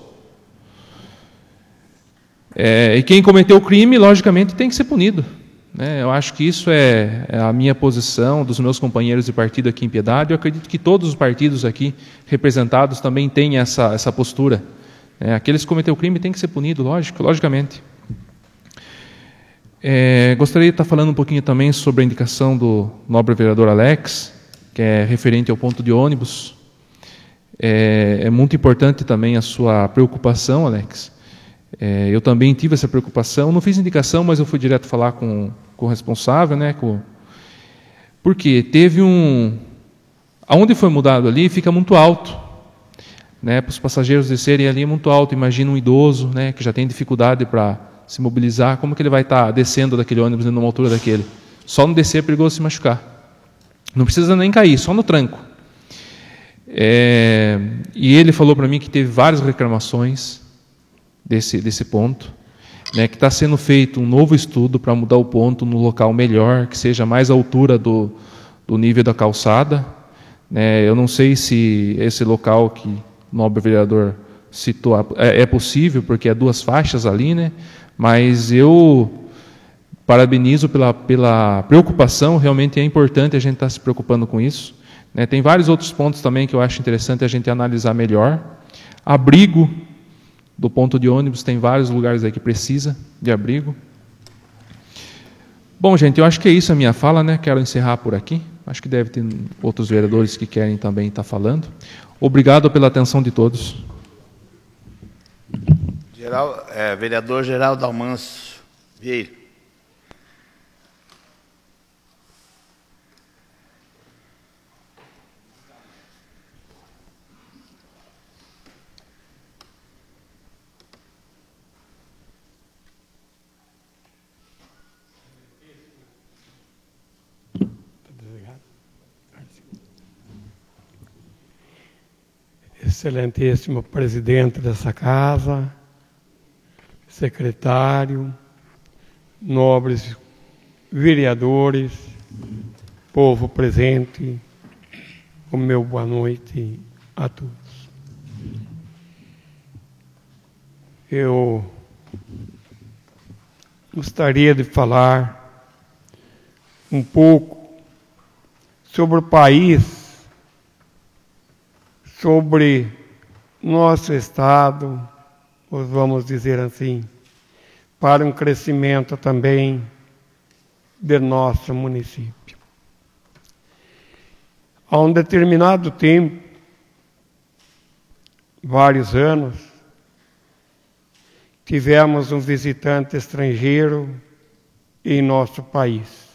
E quem cometeu o crime, logicamente, tem que ser punido. Eu acho que isso é a minha posição, dos meus companheiros de partido aqui em Piedade. Eu acredito que todos os partidos aqui representados também têm essa postura. Aqueles que cometeram o crime têm que ser punidos, logicamente. Gostaria de estar falando um pouquinho também sobre a indicação do nobre vereador Alex, que é referente ao ponto de ônibus. É muito importante também a sua preocupação, Alex. Eu também tive essa preocupação. Não fiz indicação, mas eu fui direto falar com o responsável, né? Porque teve aonde foi mudado ali fica muito alto. Para os passageiros descerem ali é muito alto. Imagina um idoso, né, que já tem dificuldade para se mobilizar, como que ele vai estar descendo daquele ônibus numa altura daquele? Só no descer é perigoso se machucar. Não precisa nem cair, só no tranco. E ele falou para mim que teve várias reclamações desse ponto, né, que está sendo feito um novo estudo para mudar o ponto no local melhor, que seja mais à altura do nível da calçada. Eu não sei se esse local que o nobre vereador citou é possível, porque é 2 faixas ali, né? Mas eu parabenizo pela preocupação. Realmente é importante a gente estar se preocupando com isso. Tem vários outros pontos também que eu acho interessante a gente analisar melhor. Abrigo do ponto de ônibus, tem vários lugares aí que precisa de abrigo. Bom, gente, eu acho que é isso a minha fala, né? Quero encerrar por aqui. Acho que deve ter outros vereadores que querem também estar falando. Obrigado pela atenção de todos. Vereador Geraldo Almancio Vieira. Excelentíssimo presidente dessa casa, secretário, nobres vereadores, povo presente, o meu boa noite a todos. Eu gostaria de falar um pouco sobre o país, sobre nosso Estado, vamos dizer assim, para um crescimento também de nosso município. Há um determinado tempo, vários anos, tivemos um visitante estrangeiro em nosso país.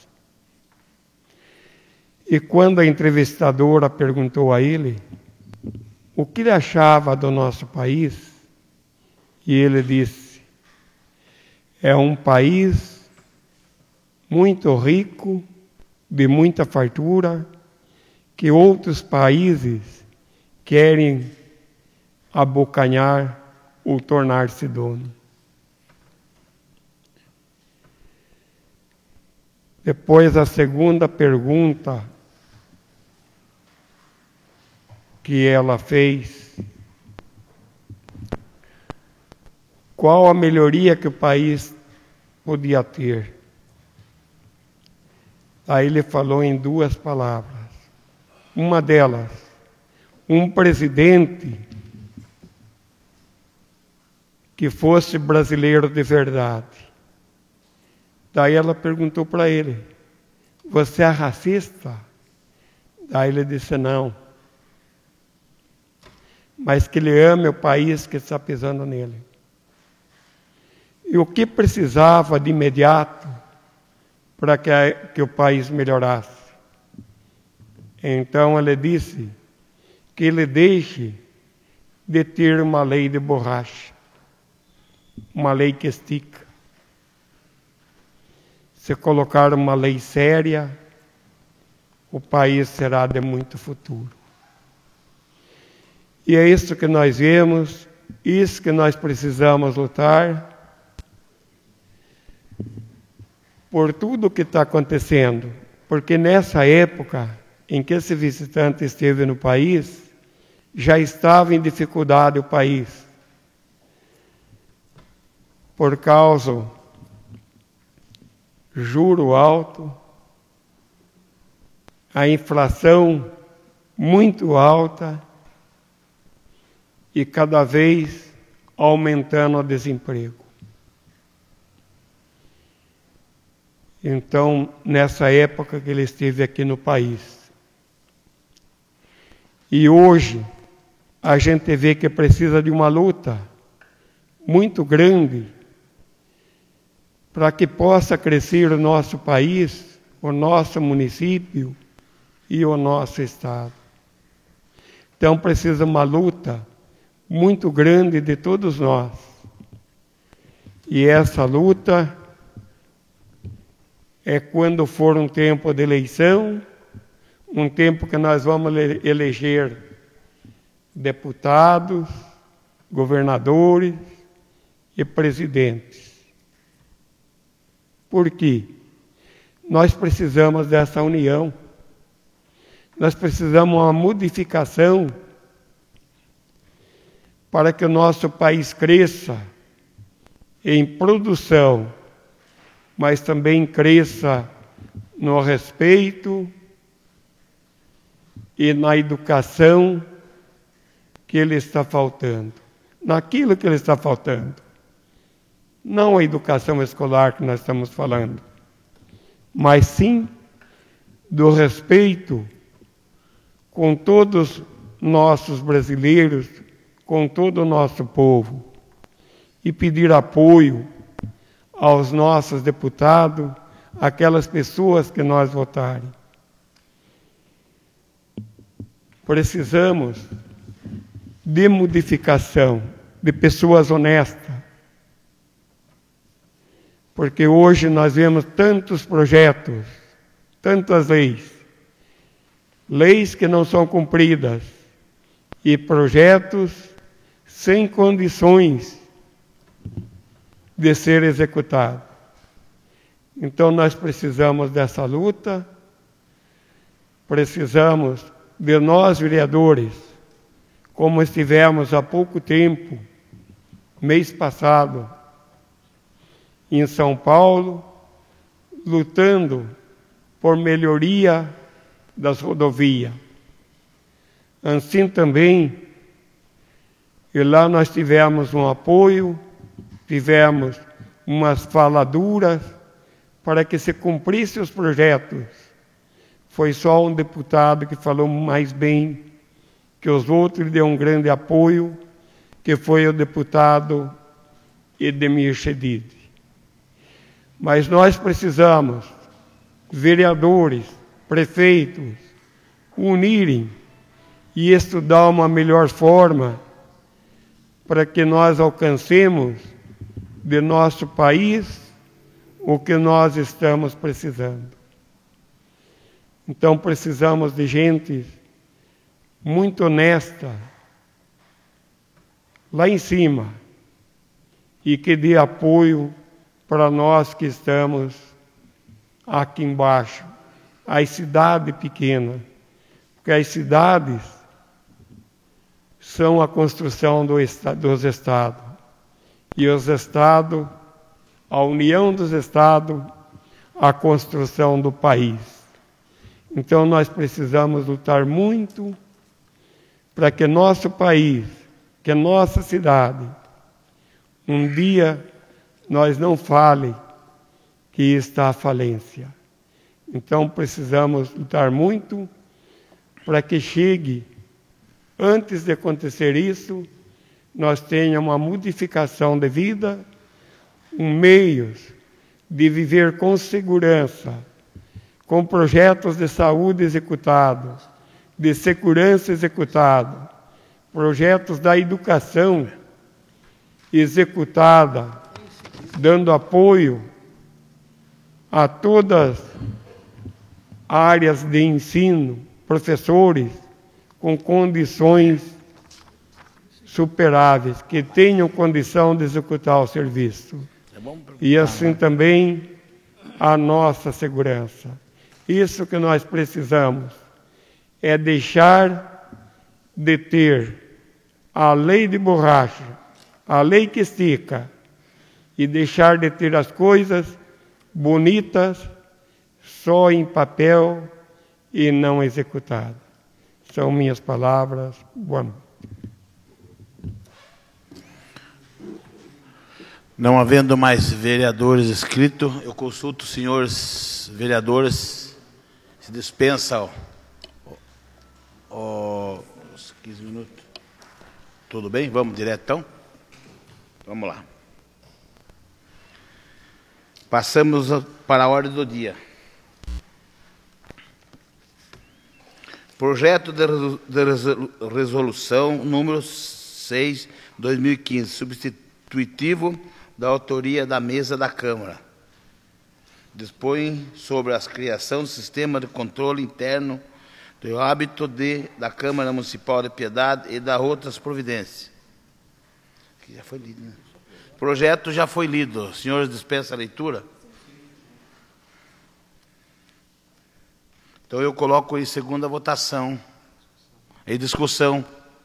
E quando a entrevistadora perguntou a ele o que ele achava do nosso país, e ele disse: é um país muito rico, de muita fartura, que outros países querem abocanhar ou tornar-se dono. Depois, a segunda pergunta que ela fez: qual a melhoria que o país podia ter? Aí ele falou em duas palavras. Uma delas, um presidente que fosse brasileiro de verdade. Daí ela perguntou para ele: você é racista? Daí ele disse: não. Mas que ele ame o país que está pisando nele. E o que precisava de imediato para que o país melhorasse? Então ele disse que ele deixe de ter uma lei de borracha, uma lei que estica. Se colocar uma lei séria, o país será de muito futuro. E é isso que nós vemos, isso que nós precisamos lutar, por tudo que está acontecendo. Porque nessa época em que esse visitante esteve no país, já estava em dificuldade o país. Por causa do juro alto, a inflação muito alta, e cada vez aumentando o desemprego. Então, nessa época que ele esteve aqui no país. E hoje, a gente vê que precisa de uma luta muito grande para que possa crescer o nosso país, o nosso município e o nosso Estado. Então, precisa uma luta muito grande de todos nós. E essa luta é quando for um tempo de eleição, um tempo que nós vamos eleger deputados, governadores e presidentes. Por quê? Nós precisamos dessa união. Nós precisamos de uma modificação para que o nosso país cresça em produção, mas também cresça no respeito e na educação que ele está faltando. Naquilo que ele está faltando. Não a educação escolar que nós estamos falando, mas sim do respeito com todos nossos brasileiros, com todo o nosso povo, e pedir apoio aos nossos deputados, aquelas pessoas que nós votarem. Precisamos de modificação, de pessoas honestas, porque hoje nós vemos tantos projetos, tantas leis que não são cumpridas e projetos sem condições de ser executados. Então nós precisamos dessa luta, precisamos de nós vereadores, como estivemos há pouco tempo, mês passado, em São Paulo, lutando por melhoria das rodovias. Assim também, e lá nós tivemos um apoio, tivemos umas faladuras para que se cumprisse os projetos. Foi só um deputado que falou mais bem que os outros, e deu um grande apoio, que foi o deputado Edemir Chedid. Mas nós precisamos, vereadores, prefeitos, unirem e estudar uma melhor forma para que nós alcancemos de nosso país o que nós estamos precisando. Então precisamos de gente muito honesta lá em cima e que dê apoio para nós que estamos aqui embaixo, as cidades pequenas, porque as cidades são a construção dos estados, e os estados, a união dos estados, a construção do país. Então nós precisamos lutar muito para que nosso país, que nossa cidade, um dia nós não fale que está à falência. Então precisamos lutar muito para que chegue, antes de acontecer isso, nós tenhamos uma modificação de vida, meios de viver com segurança, com projetos de saúde executados, de segurança executados, projetos da educação executada, dando apoio a todas as áreas de ensino, professores com condições superáveis, que tenham condição de executar o serviço. E assim também a nossa segurança. Isso que nós precisamos é deixar de ter a lei de borracha, a lei que estica, e deixar de ter as coisas bonitas só em papel e não executadas. São minhas palavras. Boa noite. Não havendo mais vereadores inscritos, eu consulto os senhores vereadores, se dispensa os 15 minutos. Tudo bem? Vamos direto então? Vamos lá. Passamos para a ordem do dia. Projeto de resolução número 6, 2015, substitutivo da autoria da mesa da Câmara. Dispõe sobre a criação do sistema de controle interno do hábito da Câmara Municipal de Piedade e das outras providências. Que já foi lido, né? O projeto já foi lido. Os senhores dispensam a leitura? Então eu coloco em segunda votação, em discussão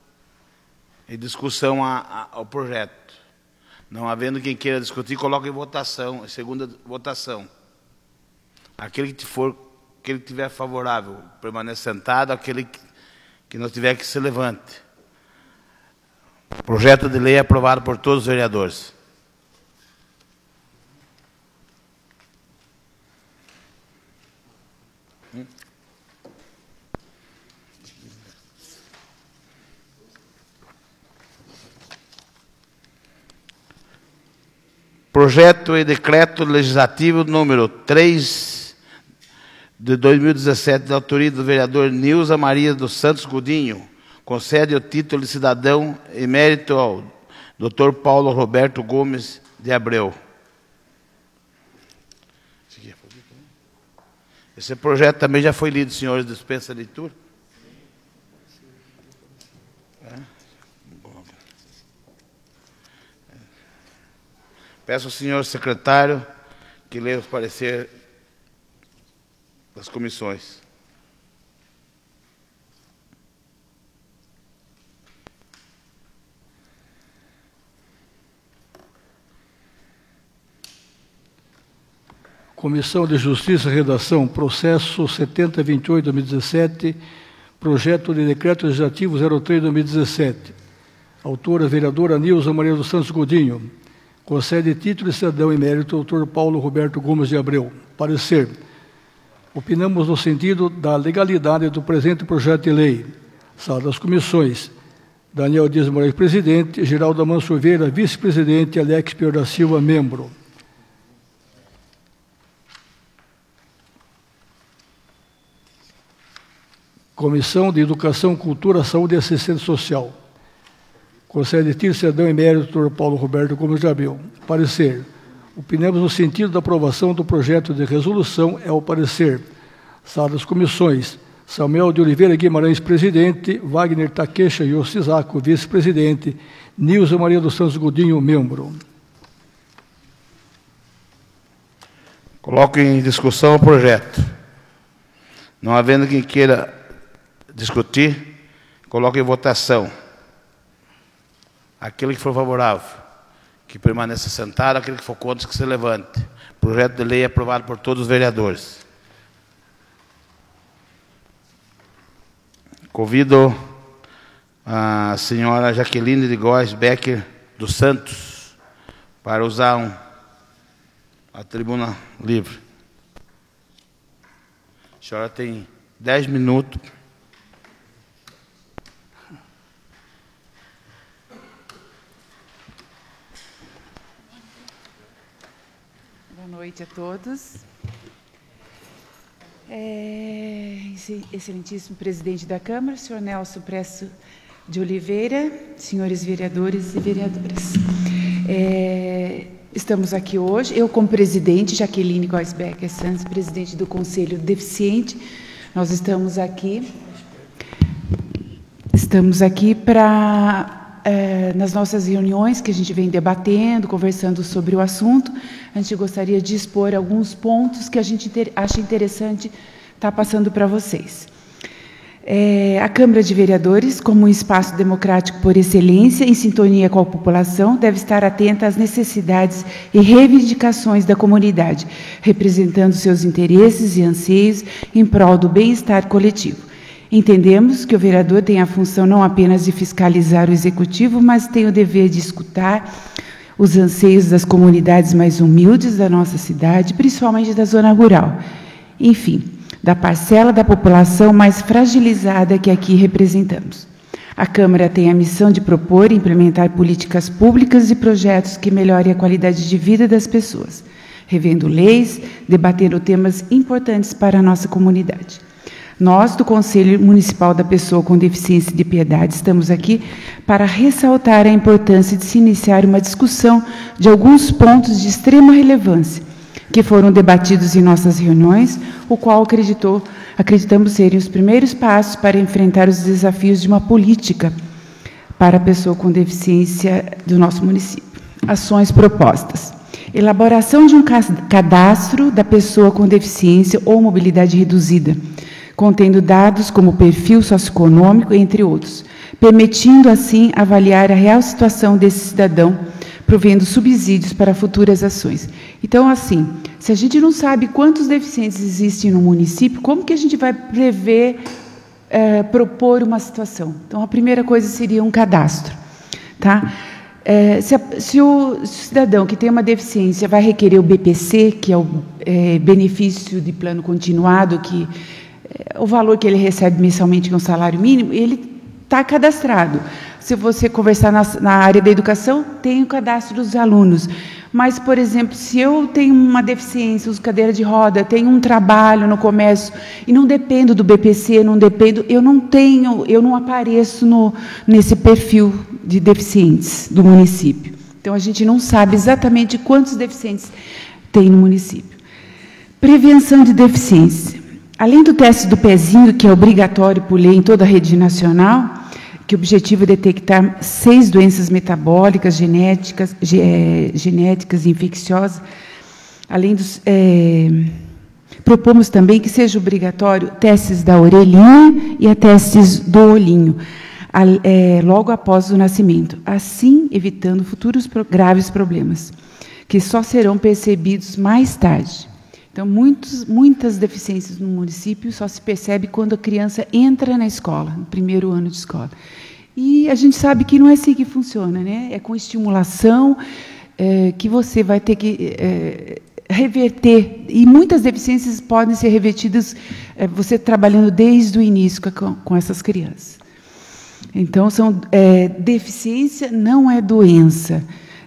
ao projeto. Não havendo quem queira discutir, coloco em votação, em segunda votação. Aquele que tiver favorável, permanece sentado. Aquele que não tiver, que se levante. Projeto de lei aprovado por todos os vereadores. Projeto e decreto legislativo número 3 de 2017, da autoria do vereador Nilza Maria dos Santos Godinho, concede o título de cidadão emérito ao Dr. Paulo Roberto Gomes de Abreu. Esse projeto também já foi lido, senhores, dispensa a leitura? Peço ao senhor secretário que leia os pareceres das comissões. Comissão de Justiça e Redação, processo 7028-2017, projeto de decreto legislativo 03-2017. Autora, vereadora Nilza Maria dos Santos Godinho. Concede título de cidadão emérito ao Dr. Paulo Roberto Gomes de Abreu. Parecer. Opinamos no sentido da legalidade do presente projeto de lei. Sala das comissões. Daniel Dias Moraes, presidente. Geraldo Amanso Silveira, vice-presidente. Alex Pior da Silva, membro. Comissão de Educação, Cultura, Saúde e Assistência Social. Concede título de cidadão emérito Dr. Paulo Roberto Gomes de Abreu. Parecer. Opinamos no sentido da aprovação do projeto de resolução. É o parecer. Sala das comissões. Samuel de Oliveira Guimarães, presidente. Wagner Takeshi Yoshizako, vice-presidente. Nilza Maria dos Santos Godinho, membro. Coloco em discussão o projeto. Não havendo quem queira discutir, coloco em votação. Aquele que for favorável, que permaneça sentado. Aquele que for contra, que se levante. O projeto de lei é aprovado por todos os vereadores. Convido a senhora Jaqueline de Góes Becker dos Santos para usar a tribuna livre. A senhora tem 10 minutos. Boa noite a todos. Excelentíssimo presidente da Câmara, senhor Nelson Presso de Oliveira, senhores vereadores e vereadoras. Estamos aqui hoje, eu como presidente, Jaqueline Góes Becker Santos, presidente do Conselho Deficiente. Nós estamos aqui para... nas nossas reuniões que a gente vem debatendo, conversando sobre o assunto, a gente gostaria de expor alguns pontos que a gente acha interessante estar passando para vocês. A Câmara de Vereadores, como um espaço democrático por excelência, em sintonia com a população, deve estar atenta às necessidades e reivindicações da comunidade, representando seus interesses e anseios em prol do bem-estar coletivo. Entendemos que o vereador tem a função não apenas de fiscalizar o executivo, mas tem o dever de escutar os anseios das comunidades mais humildes da nossa cidade, principalmente da zona rural. Enfim, da parcela da população mais fragilizada que aqui representamos. A Câmara tem a missão de propor e implementar políticas públicas e projetos que melhorem a qualidade de vida das pessoas, revendo leis, debatendo temas importantes para a nossa comunidade. Nós, do Conselho Municipal da Pessoa com Deficiência de Piedade, estamos aqui para ressaltar a importância de se iniciar uma discussão de alguns pontos de extrema relevância que foram debatidos em nossas reuniões, o qual acreditamos serem os primeiros passos para enfrentar os desafios de uma política para a pessoa com deficiência do nosso município. Ações propostas. Elaboração de um cadastro da pessoa com deficiência ou mobilidade reduzida, contendo dados como perfil socioeconômico, entre outros, permitindo, assim, avaliar a real situação desse cidadão, provendo subsídios para futuras ações. Então, assim, se a gente não sabe quantos deficientes existem no município, como que a gente vai prever, propor uma situação? Então, a primeira coisa seria um cadastro. Tá? Se o cidadão que tem uma deficiência vai requerer o BPC, que é o benefício de plano continuado, que o valor que ele recebe mensalmente, que é um salário mínimo, ele está cadastrado. Se você conversar na área da educação, tem o cadastro dos alunos. Mas, por exemplo, se eu tenho uma deficiência, uso cadeira de roda, tenho um trabalho no comércio e não dependo do BPC, eu não apareço nesse perfil de deficientes do município. Então, a gente não sabe exatamente quantos deficientes tem no município. Prevenção de deficiência. Além do teste do pezinho, que é obrigatório por lei em toda a rede nacional, que o objetivo é detectar 6 doenças metabólicas, genéticas e infecciosas, além dos... propomos também que seja obrigatório testes da orelhinha e testes do olhinho, logo após o nascimento, assim evitando futuros graves problemas, que só serão percebidos mais tarde. Então, muitas deficiências no município só se percebe quando a criança entra na escola, no primeiro ano de escola. E a gente sabe que não é assim que funciona, né? É com estimulação que você vai ter que reverter. E muitas deficiências podem ser revertidas você trabalhando desde o início com essas crianças. Então, deficiência não é doença.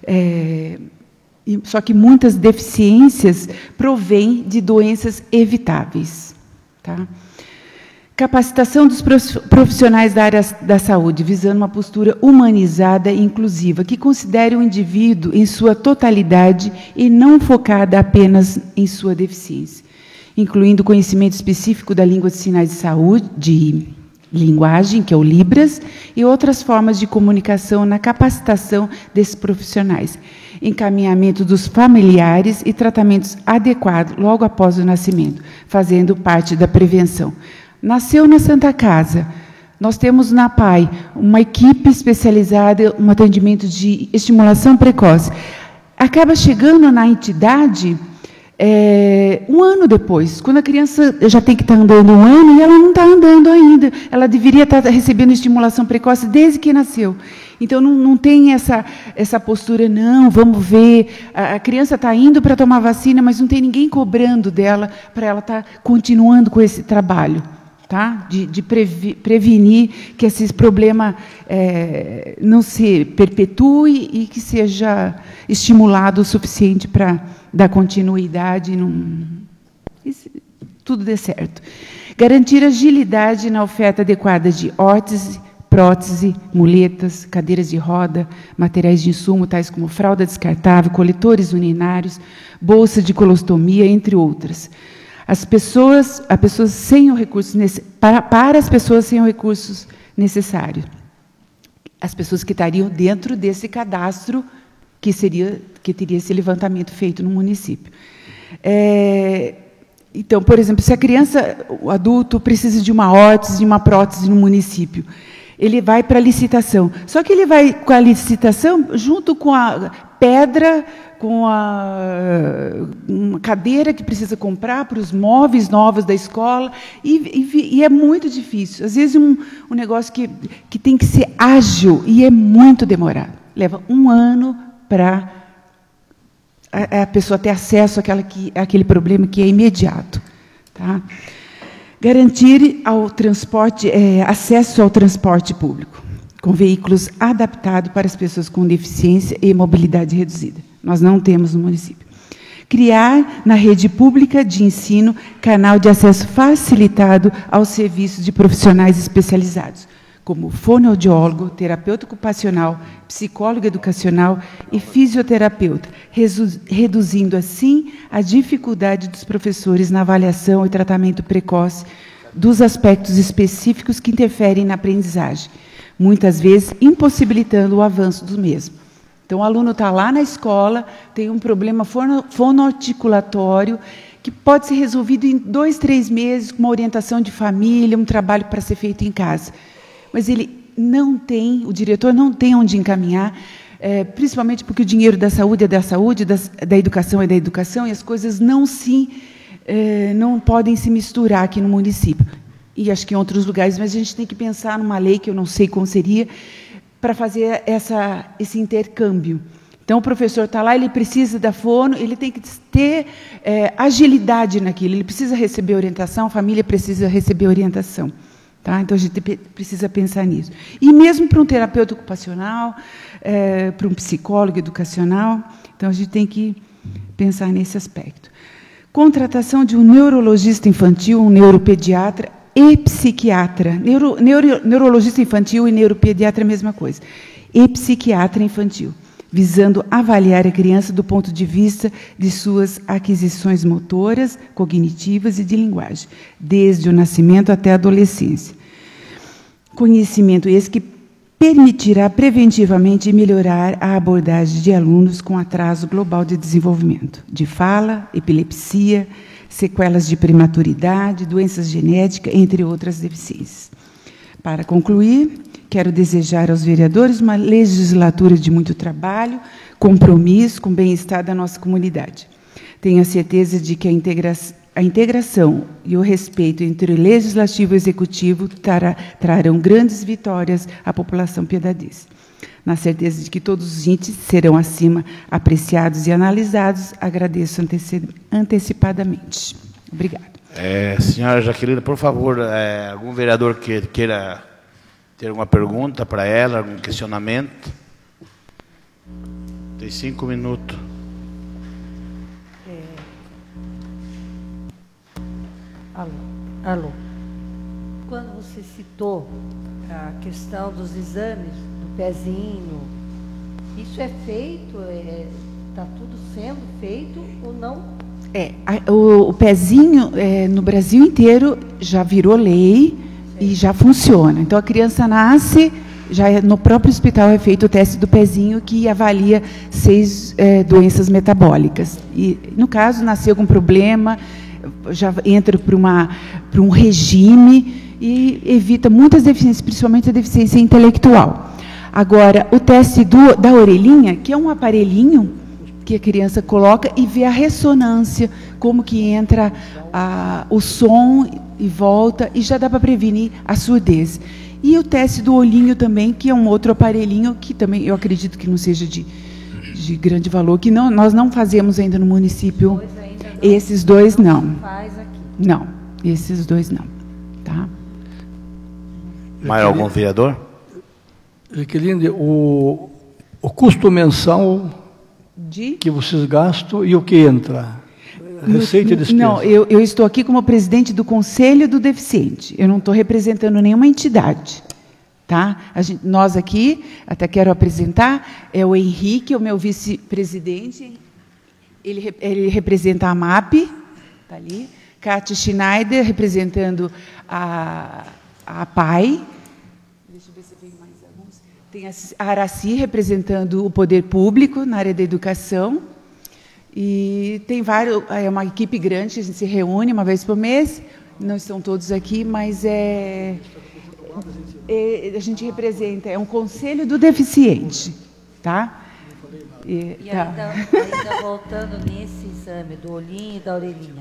Só que muitas deficiências provêm de doenças evitáveis. Tá? Capacitação dos profissionais da área da saúde, visando uma postura humanizada e inclusiva, que considere o indivíduo em sua totalidade e não focada apenas em sua deficiência, incluindo conhecimento específico da língua de sinais de saúde, de linguagem, que é o Libras, e outras formas de comunicação na capacitação desses profissionais, encaminhamento dos familiares e tratamentos adequados logo após o nascimento, fazendo parte da prevenção. Nasceu na Santa Casa, nós temos na PAI uma equipe especializada, um atendimento de estimulação precoce. Acaba chegando na entidade um ano depois, quando a criança já tem que estar andando 1 ano e ela não está andando ainda. Ela deveria estar recebendo estimulação precoce desde que nasceu. Então, não tem essa postura, não, vamos ver, a criança está indo para tomar vacina, mas não tem ninguém cobrando dela para ela estar continuando com esse trabalho, tá? De prevenir que esse problema não se perpetue e que seja estimulado o suficiente para dar continuidade e tudo dê certo. Garantir agilidade na oferta adequada de órtese, prótese, muletas, cadeiras de roda, materiais de insumo, tais como fralda descartável, coletores urinários, bolsa de colostomia, entre outras. As pessoas sem o recurso para as pessoas sem os recursos necessários. As pessoas que estariam dentro desse cadastro que teria esse levantamento feito no município. Então, por exemplo, se a criança, o adulto, precisa de uma órtese, de uma prótese no município, ele vai para a licitação. Só que ele vai com a licitação junto com a pedra, com uma cadeira que precisa comprar para os móveis novos da escola, e é muito difícil. Às vezes, um negócio que tem que ser ágil e é muito demorado. Leva 1 ano para a pessoa ter acesso àquele problema que é imediato. Tá? Garantir acesso ao transporte público, com veículos adaptados para as pessoas com deficiência e mobilidade reduzida. Nós não temos no município. Criar, na rede pública de ensino, canal de acesso facilitado aos serviços de profissionais especializados, como fonoaudiólogo, terapeuta ocupacional, psicólogo educacional e fisioterapeuta, reduzindo, assim, a dificuldade dos professores na avaliação e tratamento precoce dos aspectos específicos que interferem na aprendizagem, muitas vezes impossibilitando o avanço do mesmo. Então, o aluno está lá na escola, tem um problema fonoarticulatório, que pode ser resolvido em 2, 3 meses, com uma orientação de família, um trabalho para ser feito em casa. Mas o diretor não tem onde encaminhar, principalmente porque o dinheiro da saúde é da saúde, da educação é da educação, e as coisas não podem se misturar aqui no município. E acho que em outros lugares, mas a gente tem que pensar numa lei, que eu não sei como seria, para fazer esse intercâmbio. Então, o professor está lá, ele precisa da fono, ele tem que ter agilidade naquilo, ele precisa receber orientação, a família precisa receber orientação. Tá? Então, a gente precisa pensar nisso. E mesmo para um terapeuta ocupacional, para um psicólogo educacional, então, a gente tem que pensar nesse aspecto. Contratação de um neurologista infantil, um neuropediatra e psiquiatra. Neurologista infantil e neuropediatra é a mesma coisa. E psiquiatra infantil, visando avaliar a criança do ponto de vista de suas aquisições motoras, cognitivas e de linguagem, desde o nascimento até a adolescência. Conhecimento esse que permitirá preventivamente melhorar a abordagem de alunos com atraso global de desenvolvimento, de fala, epilepsia, sequelas de prematuridade, doenças genéticas, entre outras deficiências. Para concluir, quero desejar aos vereadores uma legislatura de muito trabalho, compromisso com o bem-estar da nossa comunidade. Tenho a certeza de que a integração e o respeito entre o Legislativo e o Executivo trarão grandes vitórias à população piedadense. Na certeza de que todos os índices serão acima apreciados e analisados, agradeço antecipadamente. Obrigada. Senhora Jaqueline, por favor, algum vereador que queira ter alguma pergunta para ela, algum questionamento? Tem 5 minutos. Alô. Quando você citou a questão dos exames do pezinho, isso é feito? Está tudo sendo feito ou não? O pezinho, no Brasil inteiro, já virou lei e já funciona. Então, a criança nasce, no próprio hospital é feito o teste do pezinho, que avalia 6 doenças metabólicas. E, no caso, nasceu com problema, já entra para um regime e evita muitas deficiências, principalmente a deficiência intelectual. Agora, o teste da orelhinha, que é um aparelhinho que a criança coloca e vê a ressonância, como que entra o som e volta, e já dá para prevenir a surdez. E o teste do olhinho também, que é um outro aparelhinho, que também eu acredito que não seja de grande valor, que nós não fazemos ainda no município. Esses dois não. Não, esses dois não. Tá? Mais algum vereador? Jaqueline, o custo mensal que vocês gastam e o que entra? Receita e despesa. Não, eu estou aqui como presidente do Conselho do Deficiente. Eu não estou representando nenhuma entidade. Tá? Nós aqui, até quero apresentar, é o Henrique, o meu vice-presidente. Ele representa a MAP, está ali. Kátia Schneider, representando a PAI. Deixa eu ver se tem mais alguns. Tem a Araci, representando o poder público na área da educação. E tem é uma equipe grande, a gente se reúne uma vez por mês. Não estão todos aqui, mas a gente representa, é um conselho do deficiente. Tá? Ainda voltando nesse exame do olhinho e da orelhinha,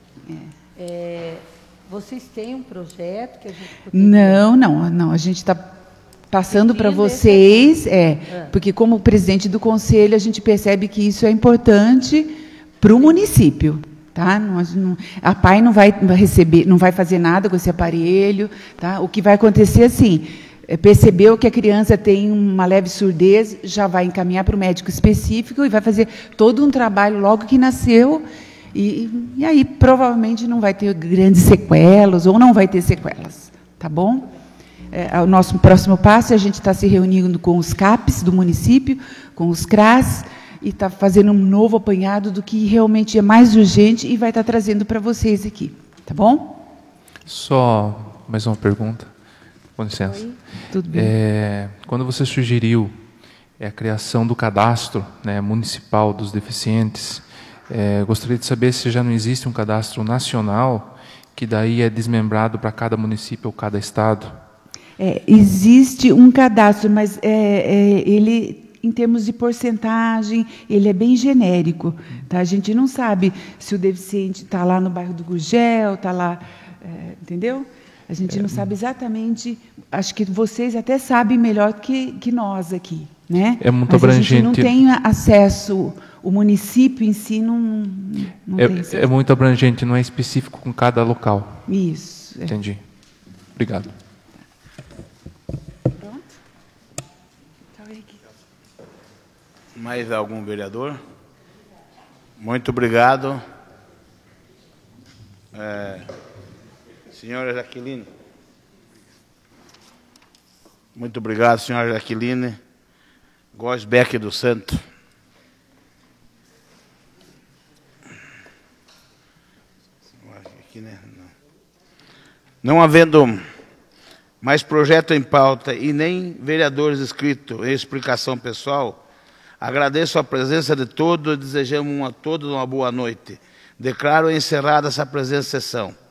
vocês têm um projeto que a gente poderia... Não, a gente está passando para vocês, porque como presidente do conselho a gente percebe que isso é importante para o município. Tá? A PAI não vai receber, não vai fazer nada com esse aparelho. Tá? O que vai acontecer assim... percebeu que a criança tem uma leve surdez, já vai encaminhar para o médico específico e vai fazer todo um trabalho logo que nasceu, e aí provavelmente não vai ter grandes sequelas, ou não vai ter sequelas, tá bom? O nosso próximo passo é a gente está se reunindo com os CAPs do município, com os CRAS, e está fazendo um novo apanhado do que realmente é mais urgente e vai estar trazendo para vocês aqui, tá bom? Só mais uma pergunta. Com licença. Oi, tudo bem. Quando você sugeriu a criação do cadastro, né, municipal dos deficientes, gostaria de saber se já não existe um cadastro nacional que daí é desmembrado para cada município ou cada estado. Existe um cadastro, mas ele, em termos de porcentagem, ele é bem genérico. Tá? A gente não sabe se o deficiente está lá no bairro do Gurgel, está lá, entendeu? A gente não sabe exatamente, acho que vocês até sabem melhor que nós aqui, né? É muito mas abrangente. A gente não tem acesso, o município em si não tem acesso. É muito abrangente, não é específico com cada local. Isso. Entendi. Obrigado. Mais algum vereador? Muito obrigado. Senhora Jaqueline. Muito obrigado, senhora Jaqueline. Gosbeck do Santo. Não havendo mais projeto em pauta e nem vereadores inscritos em explicação pessoal, agradeço a presença de todos e desejamos a todos uma boa noite. Declaro encerrada essa presente sessão.